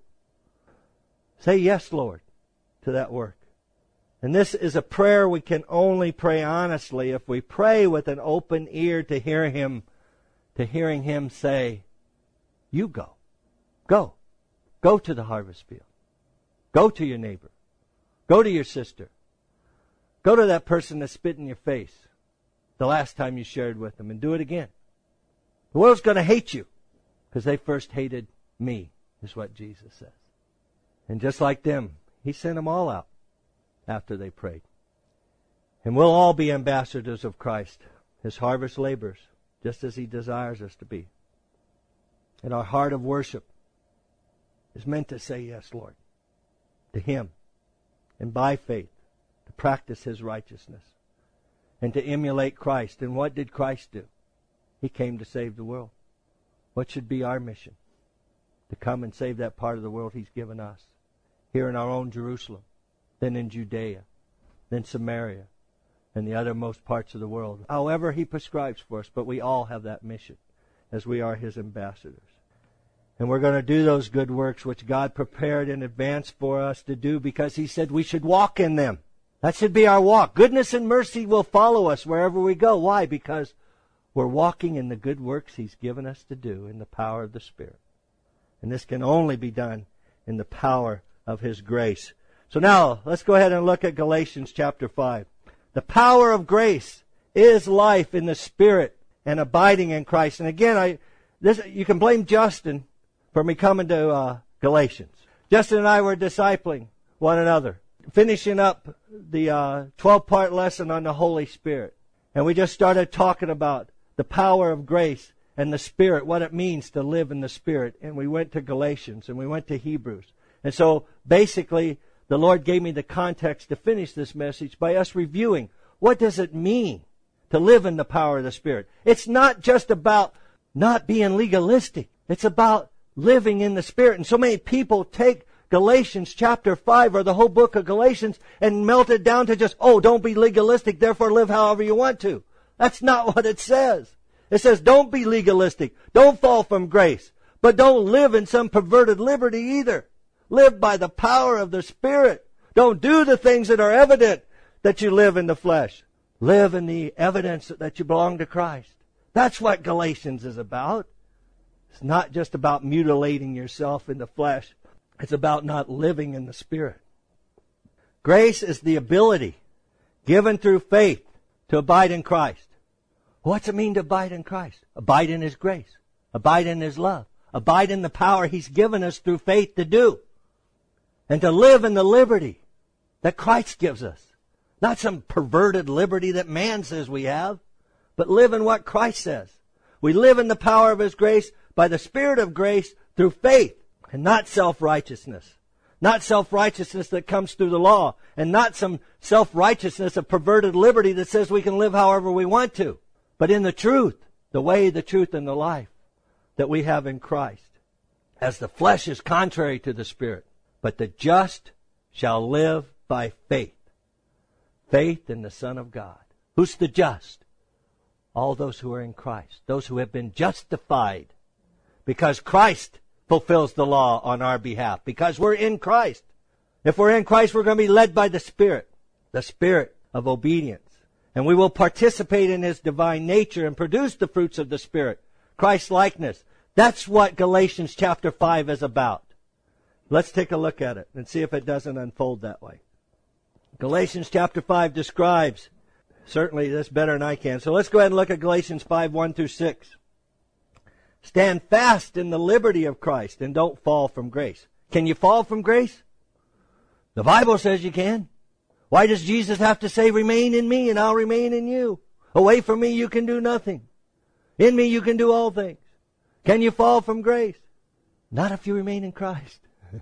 Say yes, Lord, to that work. And this is a prayer we can only pray honestly if we pray with an open ear to hear Him, to hearing Him say, you go. Go. Go to the harvest field. Go to your neighbor. Go to your sister. Go to that person that spit in your face the last time you shared with them and do it again. The world's going to hate you because they first hated me, is what Jesus says. And just like them, He sent them all out after they prayed. And we'll all be ambassadors of Christ, His harvest laborers, just as He desires us to be. And our heart of worship is meant to say yes, Lord, to Him. And by faith, to practice His righteousness. And to emulate Christ. And what did Christ do? He came to save the world. What should be our mission? To come and save that part of the world He's given us. Here in our own Jerusalem. Then in Judea. Then Samaria. And the othermost parts of the world. However He prescribes for us. But we all have that mission. As we are His ambassadors. And we're going to do those good works which God prepared in advance for us to do. Because He said we should walk in them. That should be our walk. Goodness and mercy will follow us wherever we go. Why? Because we're walking in the good works He's given us to do in the power of the Spirit. And this can only be done in the power of His grace. So now, let's go ahead and look at Galatians chapter 5. The power of grace is life in the Spirit and abiding in Christ. And again, you can blame Justin for me coming to Galatians. Justin and I were discipling one another, finishing up the 12-part lesson on the Holy Spirit. And we just started talking about the power of grace and the Spirit, what it means to live in the Spirit. And we went to Galatians and we went to Hebrews. And so basically, the Lord gave me the context to finish this message by us reviewing what does it mean to live in the power of the Spirit. It's not just about not being legalistic. It's about living in the Spirit. And so many people take Galatians chapter 5 or the whole book of Galatians and melt it down to just, don't be legalistic, therefore live however you want to. That's not what it says. It says don't be legalistic. Don't fall from grace. But don't live in some perverted liberty either. Live by the power of the Spirit. Don't do the things that are evident that you live in the flesh. Live in the evidence that you belong to Christ. That's what Galatians is about. It's not just about mutilating yourself in the flesh. It's about not living in the Spirit. Grace is the ability given through faith to abide in Christ. What's it mean to abide in Christ? Abide in His grace. Abide in His love. Abide in the power He's given us through faith to do. And to live in the liberty that Christ gives us. Not some perverted liberty that man says we have, but live in what Christ says. We live in the power of His grace by the Spirit of grace through faith and not self-righteousness. Not self-righteousness that comes through the law and not some self-righteousness of perverted liberty that says we can live however we want to. But in the truth, the way, the truth, and the life that we have in Christ. As the flesh is contrary to the Spirit. But the just shall live by faith. Faith in the Son of God. Who's the just? All those who are in Christ. Those who have been justified. Because Christ fulfills the law on our behalf. Because we're in Christ. If we're in Christ, we're going to be led by the Spirit. The Spirit of obedience. And we will participate in His divine nature and produce the fruits of the Spirit. Christ-likeness. That's what Galatians chapter 5 is about. Let's take a look at it and see if it doesn't unfold that way. Galatians chapter 5 describes, certainly this better than I can. So let's go ahead and look at Galatians 5, 1 through 6. Stand fast in the liberty of Christ and don't fall from grace. Can you fall from grace? The Bible says you can. Why does Jesus have to say, remain in me and I'll remain in you? Away from me you can do nothing. In me you can do all things. Can you fall from grace? Not if you remain in Christ.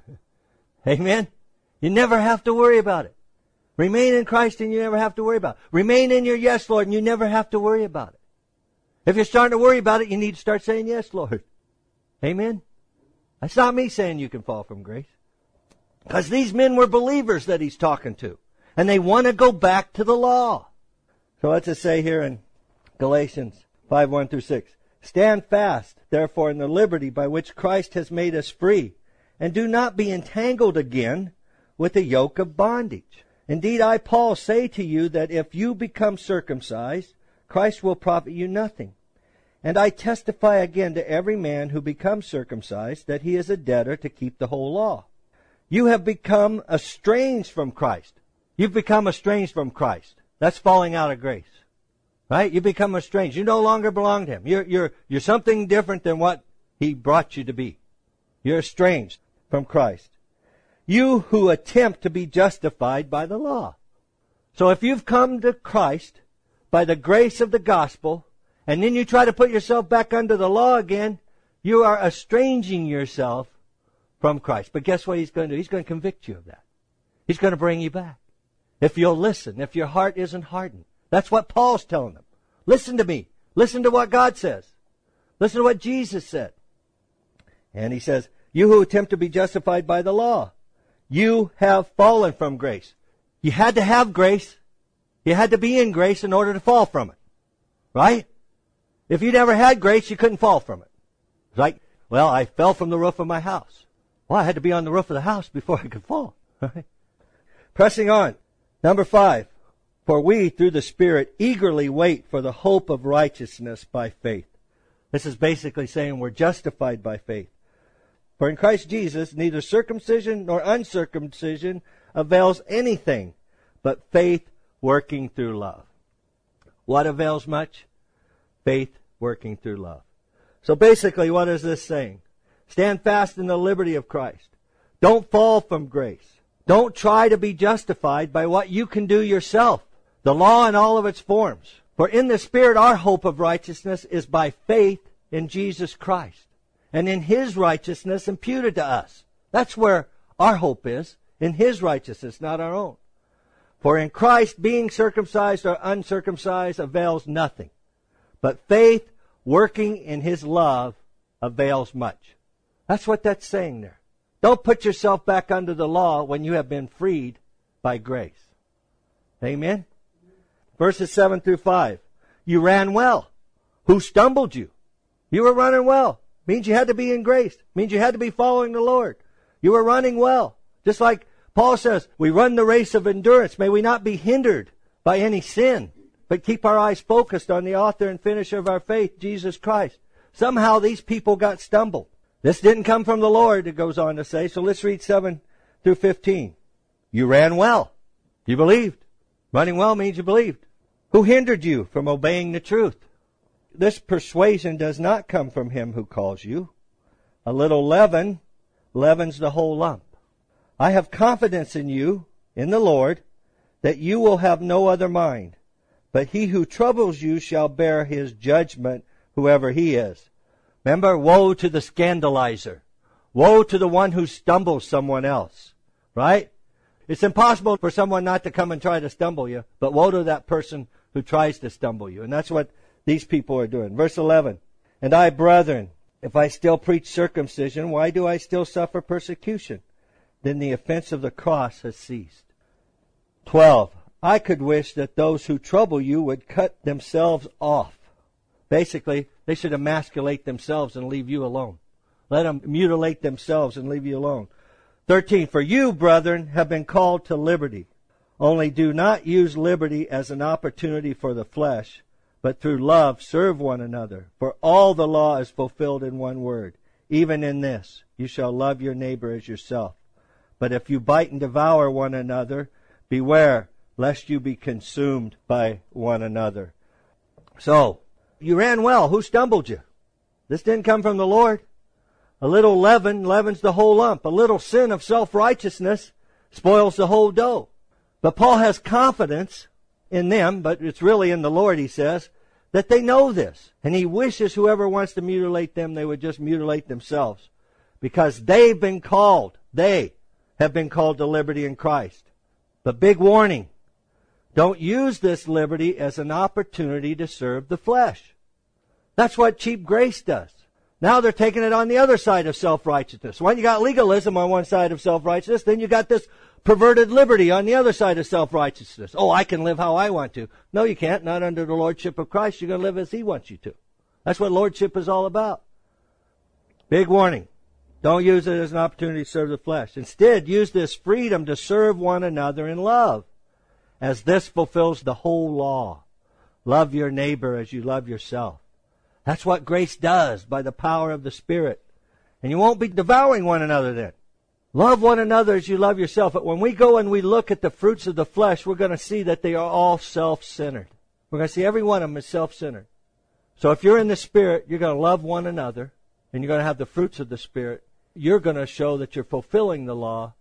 Amen? You never have to worry about it. Remain in Christ and you never have to worry about it. Remain in your yes, Lord, and you never have to worry about it. If you're starting to worry about it, you need to start saying yes, Lord. Amen? That's not me saying you can fall from grace. Because these men were believers that he's talking to. And they want to go back to the law. So let's just say here in Galatians 5, 1 through 6. Stand fast, therefore, in the liberty by which Christ has made us free. And do not be entangled again with the yoke of bondage. Indeed, I, Paul, say to you that if you become circumcised, Christ will profit you nothing. And I testify again to every man who becomes circumcised that he is a debtor to keep the whole law. You have become estranged from Christ. You've become estranged from Christ. That's falling out of grace. Right? You become estranged. You no longer belong to Him. You're something different than what He brought you to be. You're estranged from Christ. You who attempt to be justified by the law. So if you've come to Christ by the grace of the gospel, and then you try to put yourself back under the law again, you are estranging yourself from Christ. But guess what He's going to do? He's going to convict you of that. He's going to bring you back. If you'll listen, if your heart isn't hardened. That's what Paul's telling them. Listen to me. Listen to what God says. Listen to what Jesus said. And he says, you who attempt to be justified by the law, you have fallen from grace. You had to have grace. You had to be in grace in order to fall from it. Right? If you never had grace, you couldn't fall from it. It's like, well, I fell from the roof of my house. Well, I had to be on the roof of the house before I could fall. Right? Pressing on. Number 5. For we, through the Spirit, eagerly wait for the hope of righteousness by faith. This is basically saying we're justified by faith. For in Christ Jesus, neither circumcision nor uncircumcision avails anything, but faith working through love. What avails much? Faith working through love. So basically, what is this saying? Stand fast in the liberty of Christ. Don't fall from grace. Don't try to be justified by what you can do yourself. The law in all of its forms. For in the Spirit our hope of righteousness is by faith in Jesus Christ, and in His righteousness imputed to us. That's where our hope is, in His righteousness, not our own. For in Christ being circumcised or uncircumcised avails nothing, but faith working in His love avails much. That's what that's saying there. Don't put yourself back under the law when you have been freed by grace. Amen? Verses 7 through 5. You ran well. Who stumbled you? You were running well. Means you had to be in grace. Means you had to be following the Lord. You were running well. Just like Paul says, we run the race of endurance. May we not be hindered by any sin, but keep our eyes focused on the author and finisher of our faith, Jesus Christ. Somehow these people got stumbled. This didn't come from the Lord, it goes on to say. So let's read 7 through 15. You ran well. You believed. Running well means you believed. Who hindered you from obeying the truth? This persuasion does not come from him who calls you. A little leaven leavens the whole lump. I have confidence in you, in the Lord, that you will have no other mind. But he who troubles you shall bear his judgment, whoever he is. Remember, woe to the scandalizer. Woe to the one who stumbles someone else. Right? It's impossible for someone not to come and try to stumble you, but woe to that person who tries to stumble you. And that's what these people are doing. Verse 11. And I, brethren, if I still preach circumcision, why do I still suffer persecution? Then the offense of the cross has ceased. 12. I could wish that those who trouble you would cut themselves off. Basically, they should emasculate themselves and leave you alone. Let them mutilate themselves and leave you alone. 13. For you, brethren, have been called to liberty. Only do not use liberty as an opportunity for the flesh, but through love serve one another. For all the law is fulfilled in one word. Even in this, you shall love your neighbor as yourself. But if you bite and devour one another, beware, lest you be consumed by one another. So, you ran well. Who stumbled you? This didn't come from the Lord. A little leaven leavens the whole lump. A little sin of self-righteousness spoils the whole dough. But Paul has confidence in them, but it's really in the Lord, he says, that they know this. And he wishes whoever wants to mutilate them, they would just mutilate themselves. Because they've been called. They have been called to liberty in Christ. But big warning. Don't use this liberty as an opportunity to serve the flesh. That's what cheap grace does. Now they're taking it on the other side of self-righteousness. When you got legalism on one side of self-righteousness, then you got this perverted liberty on the other side of self-righteousness. Oh, I can live how I want to. No, you can't. Not under the lordship of Christ. You're going to live as He wants you to. That's what lordship is all about. Big warning. Don't use it as an opportunity to serve the flesh. Instead, use this freedom to serve one another in love, as this fulfills the whole law. Love your neighbor as you love yourself. That's what grace does by the power of the Spirit. And you won't be devouring one another then. Love one another as you love yourself. But when we go and we look at the fruits of the flesh, we're going to see that they are all self-centered. We're going to see every one of them is self-centered. So if you're in the Spirit, you're going to love one another, and you're going to have the fruits of the Spirit. You're going to show that you're fulfilling the law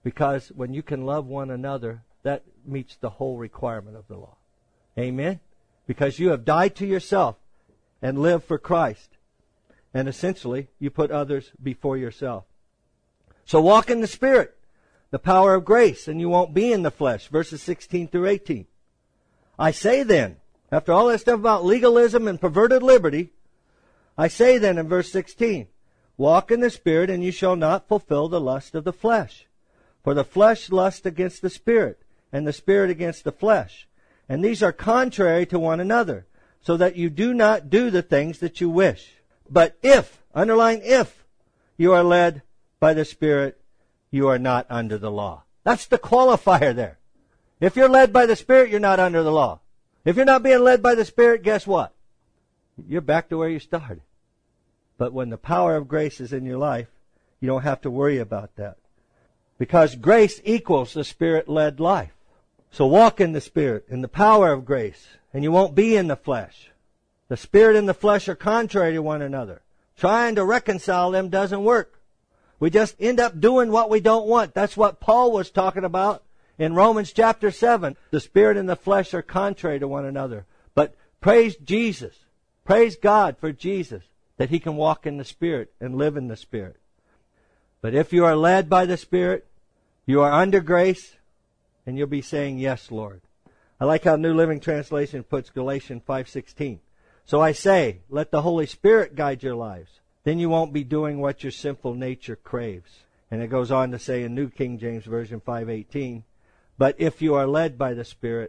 Because when you can love one another, that meets the whole requirement of the law. Amen? Because you have died to yourself and lived for Christ. And essentially, you put others before yourself. So walk in the Spirit, the power of grace, and you won't be in the flesh. Verses 16 through 18. I say then, after all that stuff about legalism and perverted liberty, I say then in verse 16, walk in the Spirit, and you shall not fulfill the lust of the flesh. For the flesh lusts against the Spirit, and the Spirit against the flesh. And these are contrary to one another, so that you do not do the things that you wish. But if, underline if, you are led by the Spirit, you are not under the law. That's the qualifier there. If you're led by the Spirit, you're not under the law. If you're not being led by the Spirit, guess what? You're back to where you started. But when the power of grace is in your life, you don't have to worry about that. Because grace equals the Spirit-led life. So walk in the Spirit, in the power of grace, and you won't be in the flesh. The Spirit and the flesh are contrary to one another. Trying to reconcile them doesn't work. We just end up doing what we don't want. That's what Paul was talking about in Romans chapter 7. The Spirit and the flesh are contrary to one another. But praise Jesus. Praise God for Jesus, that He can walk in the Spirit and live in the Spirit. But if you are led by the Spirit, you are under grace, and you'll be saying, yes, Lord. I like how New Living Translation puts Galatians 5:16. So I say, let the Holy Spirit guide your lives. Then you won't be doing what your sinful nature craves. And it goes on to say in New King James Version 5:18, but if you are led by the Spirit,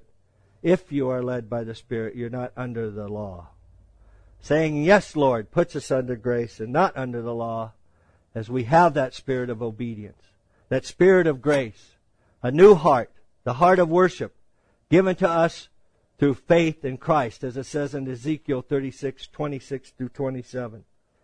you're not under the law. Saying, yes, Lord, puts us under grace and not under the law, as we have that spirit of obedience, that spirit of grace, a new heart, the heart of worship, given to us through faith in Christ, as it says in Ezekiel 36:26 through 27.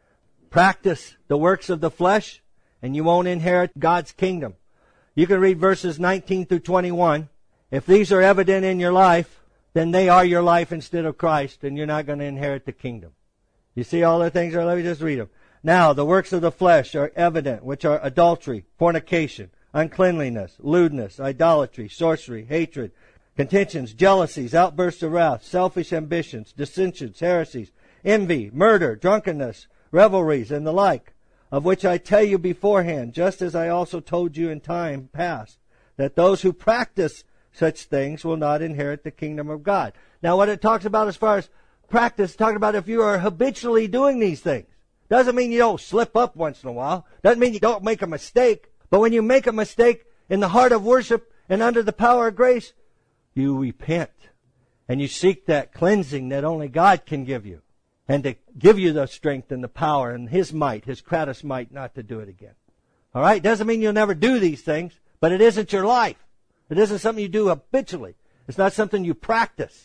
Practice the works of the flesh, and you won't inherit God's kingdom. You can read verses 19 through 21. If these are evident in your life, then they are your life instead of Christ, and you're not going to inherit the kingdom. You see all the things there? Let me just read them. Now, the works of the flesh are evident, which are adultery, fornication, uncleanliness, lewdness, idolatry, sorcery, hatred, contentions, jealousies, outbursts of wrath, selfish ambitions, dissensions, heresies, envy, murder, drunkenness, revelries, and the like, of which I tell you beforehand, just as I also told you in time past, that those who practice such things will not inherit the kingdom of God. Now, what it talks about as far as practice, talking about if you are habitually doing these things. Doesn't mean you don't slip up once in a while. Doesn't mean you don't make a mistake. But when you make a mistake in the heart of worship and under the power of grace, you repent. And you seek that cleansing that only God can give you. And to give you the strength and the power and His might, His Kratos might, not to do it again. All right? Doesn't mean you'll never do these things, but it isn't your life. It isn't something you do habitually. It's not something you practice.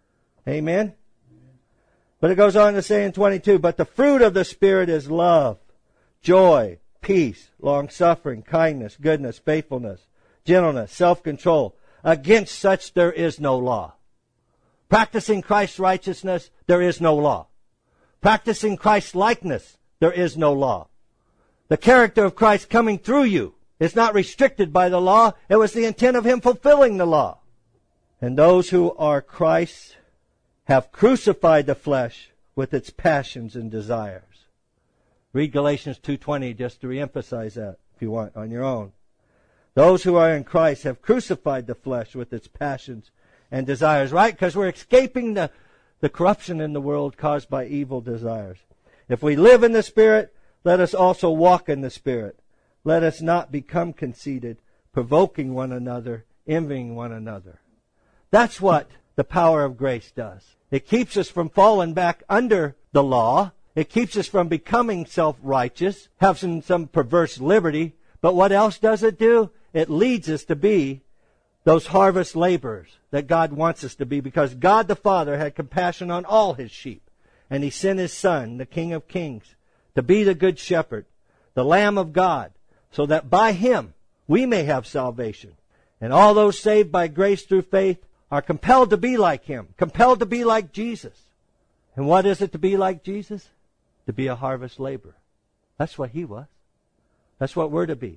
Amen? But it goes on to say in 22, but the fruit of the Spirit is love, joy, peace, long-suffering, kindness, goodness, faithfulness, gentleness, self-control. Against such there is no law. Practicing Christ's righteousness, there is no law. Practicing Christ's likeness, there is no law. The character of Christ coming through you is not restricted by the law. It was the intent of Him fulfilling the law. And those who are Christ's have crucified the flesh with its passions and desires. Read Galatians 2:20 just to reemphasize that if you want on your own. Those who are in Christ have crucified the flesh with its passions and desires, right? Because we're escaping the corruption in the world caused by evil desires. If we live in the Spirit, let us also walk in the Spirit. Let us not become conceited, provoking one another, envying one another. That's what the power of grace does. It keeps us from falling back under the law. It keeps us from becoming self-righteous, having some perverse liberty. But what else does it do? It leads us to be those harvest laborers that God wants us to be, because God the Father had compassion on all His sheep. And He sent His Son, the King of Kings, to be the Good Shepherd, the Lamb of God, so that by Him we may have salvation. And all those saved by grace through faith are compelled to be like Him, compelled to be like Jesus. And what is it to be like Jesus? To be a harvest laborer. That's what He was. That's what we're to be.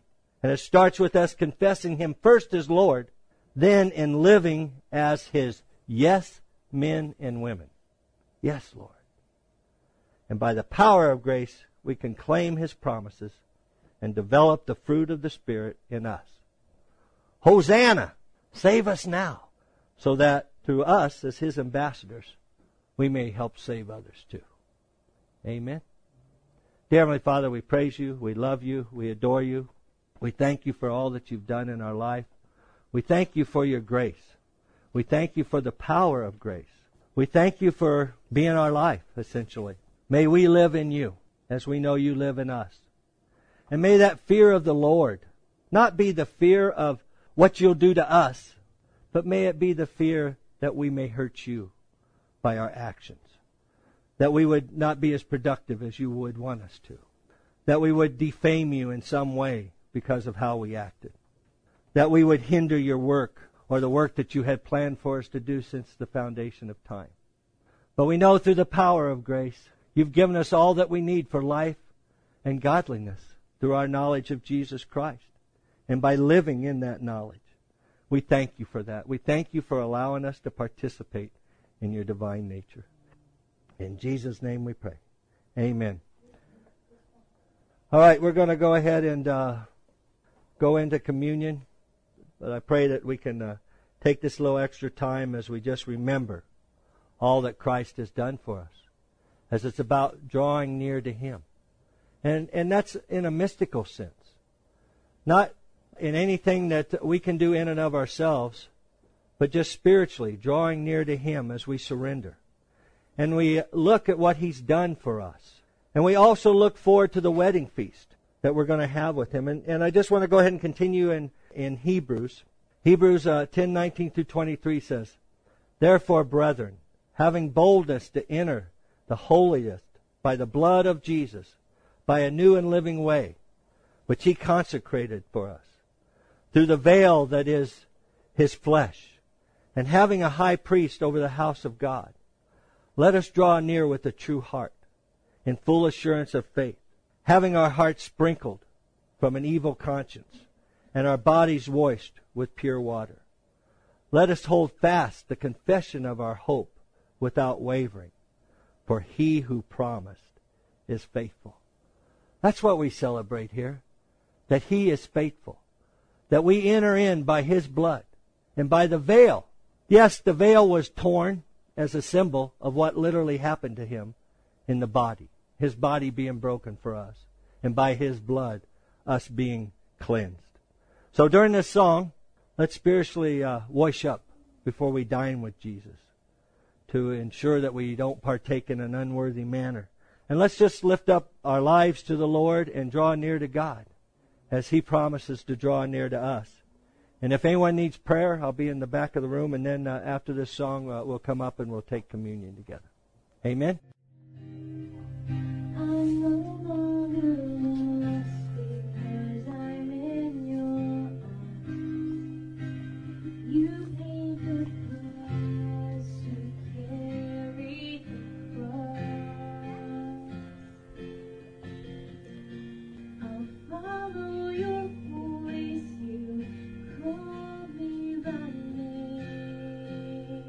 And it starts with us confessing Him first as Lord, then in living as His yes men and women. Yes, Lord. And by the power of grace, we can claim His promises and develop the fruit of the Spirit in us. Hosanna! Save us now, so that through us as His ambassadors, we may help save others too. Amen. Dear Heavenly Father, we praise You, we love You, we adore You. We thank You for all that You've done in our life. We thank You for Your grace. We thank You for the power of grace. We thank You for being our life, essentially. May we live in You as we know You live in us. And may that fear of the Lord not be the fear of what You'll do to us, but may it be the fear that we may hurt You by our actions. That we would not be as productive as You would want us to. That we would defame You in some way because of how we acted. That we would hinder Your work or the work that You had planned for us to do since the foundation of time. But we know through the power of grace, You've given us all that we need for life and godliness through our knowledge of Jesus Christ. And by living in that knowledge, we thank You for that. We thank You for allowing us to participate in Your divine nature. In Jesus' name we pray. Amen. All right, we're going to go ahead and go into communion. But I pray that we can take this little extra time as we just remember all that Christ has done for us. As it's about drawing near to Him. And that's in a mystical sense. Not in anything that we can do in and of ourselves, but just spiritually, drawing near to Him as we surrender. And we look at what He's done for us. And we also look forward to the wedding feast that we're going to have with Him. And I just want to go ahead and continue in Hebrews. Hebrews 10:19-23 says, Therefore, brethren, having boldness to enter the holiest by the blood of Jesus, by a new and living way, which He consecrated for us, through the veil that is His flesh, and having a high priest over the house of God, let us draw near with a true heart, in full assurance of faith, having our hearts sprinkled from an evil conscience, and our bodies washed with pure water. Let us hold fast the confession of our hope without wavering, for He who promised is faithful. That's what we celebrate here, that He is faithful, that we enter in by His blood and by the veil. Yes, the veil was torn as a symbol of what literally happened to Him in the body, His body being broken for us, and by His blood, us being cleansed. So during this song, let's spiritually wash up before we dine with Jesus, to ensure that we don't partake in an unworthy manner. And let's just lift up our lives to the Lord and draw near to God, as He promises to draw near to us. And if anyone needs prayer, I'll be in the back of the room, and then after this song, we'll come up and we'll take communion together. Amen? I'm no longer lost because I'm in Your arms. You paid the price to carry the cross. I'll follow Your voice. You call me by name.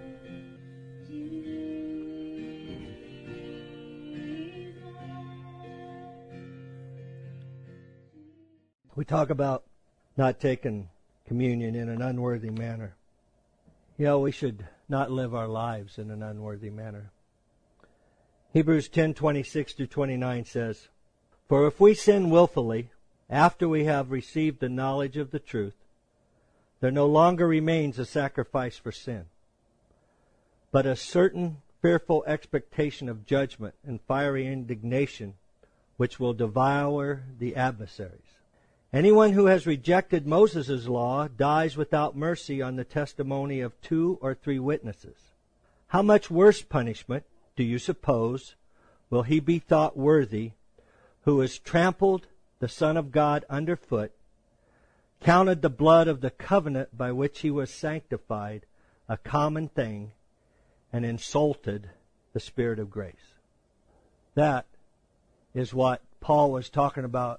We talk about not taking communion in an unworthy manner. You know, we should not live our lives in an unworthy manner. Hebrews 10:26-29 says, For if we sin willfully, after we have received the knowledge of the truth, there no longer remains a sacrifice for sin, but a certain fearful expectation of judgment and fiery indignation which will devour the adversaries. Anyone who has rejected Moses' law dies without mercy on the testimony of 2 or 3 witnesses. How much worse punishment, do you suppose, will he be thought worthy who has trampled the Son of God underfoot, counted the blood of the covenant by which he was sanctified a common thing, and insulted the Spirit of grace? That is what Paul was talking about to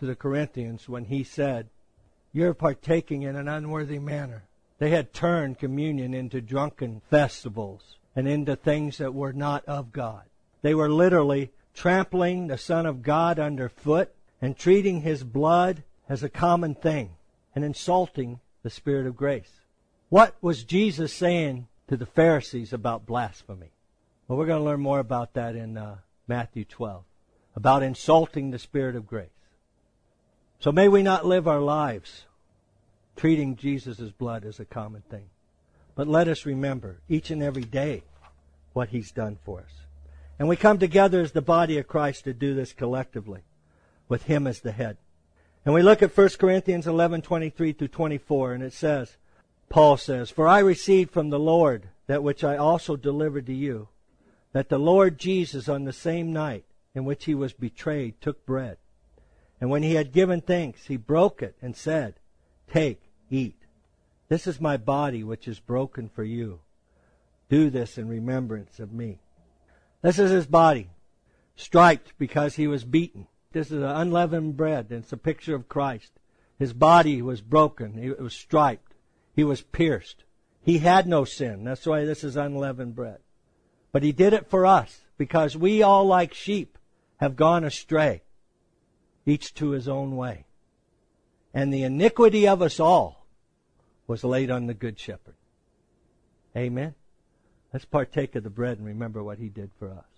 to the Corinthians when he said, "You're partaking in an unworthy manner." They had turned communion into drunken festivals and into things that were not of God. They were literally trampling the Son of God underfoot and treating His blood as a common thing and insulting the Spirit of grace. What was Jesus saying to the Pharisees about blasphemy? Well, we're going to learn more about that in Matthew 12, about insulting the Spirit of grace. So may we not live our lives treating Jesus' blood as a common thing, but let us remember each and every day what He's done for us. And we come together as the body of Christ to do this collectively, with Him as the head. And we look at 1 Corinthians 11:23 through 24, and it says, Paul says, "For I received from the Lord that which I also delivered to you, that the Lord Jesus on the same night in which He was betrayed took bread. And when He had given thanks, He broke it and said, 'Take, eat. This is my body which is broken for you. Do this in remembrance of me.'" This is His body, striped because He was beaten. This is an unleavened bread, and it's a picture of Christ. His body was broken. It was striped. He was pierced. He had no sin. That's why this is unleavened bread. But He did it for us, because we all like sheep have gone astray, each to his own way. And the iniquity of us all was laid on the Good Shepherd. Amen? Let's partake of the bread and remember what He did for us.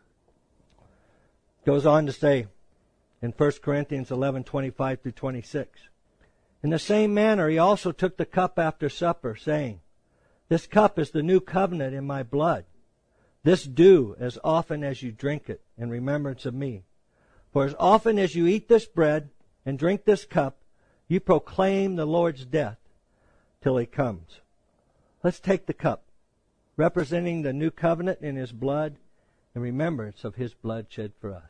Goes on to say in 1 Corinthians 11:25 through 26, "In the same manner He also took the cup after supper, saying, 'This cup is the new covenant in my blood. This do as often as you drink it in remembrance of me. For as often as you eat this bread and drink this cup, you proclaim the Lord's death till He comes.'" Let's take the cup, representing the new covenant in His blood, in remembrance of His blood shed for us.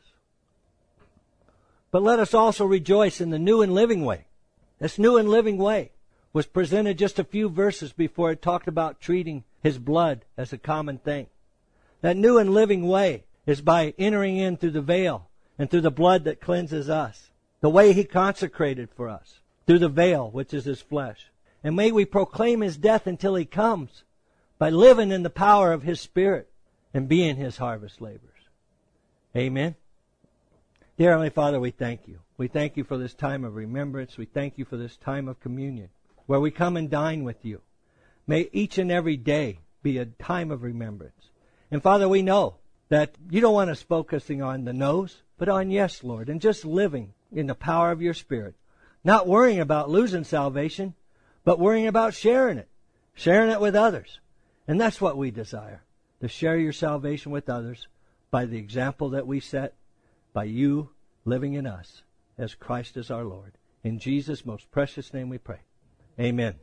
But let us also rejoice in the new and living way. This new and living way was presented just a few verses before it talked about treating His blood as a common thing. That new and living way is by entering in through the veil and through the blood that cleanses us. The way He consecrated for us, through the veil, which is His flesh. And may we proclaim His death until He comes, by living in the power of His Spirit and being His harvest laborers. Amen. Dear Heavenly Father, we thank You. We thank You for this time of remembrance. We thank You for this time of communion, where we come and dine with You. May each and every day be a time of remembrance. And Father, we know that You don't want us focusing on the no's, but on yes, Lord, and just living in the power of Your Spirit. Not worrying about losing salvation, but worrying about sharing it with others. And that's what we desire, to share Your salvation with others by the example that we set, by You living in us as Christ is our Lord. In Jesus' most precious name we pray. Amen.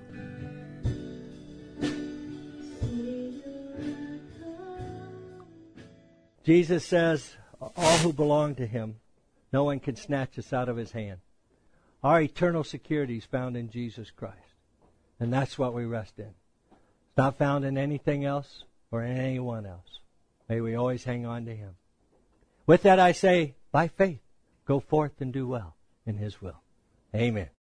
Jesus says, all who belong to Him, no one can snatch us out of His hand. Our eternal security is found in Jesus Christ. And that's what we rest in. It's not found in anything else or in anyone else. May we always hang on to Him. With that I say, by faith, go forth and do well in His will. Amen.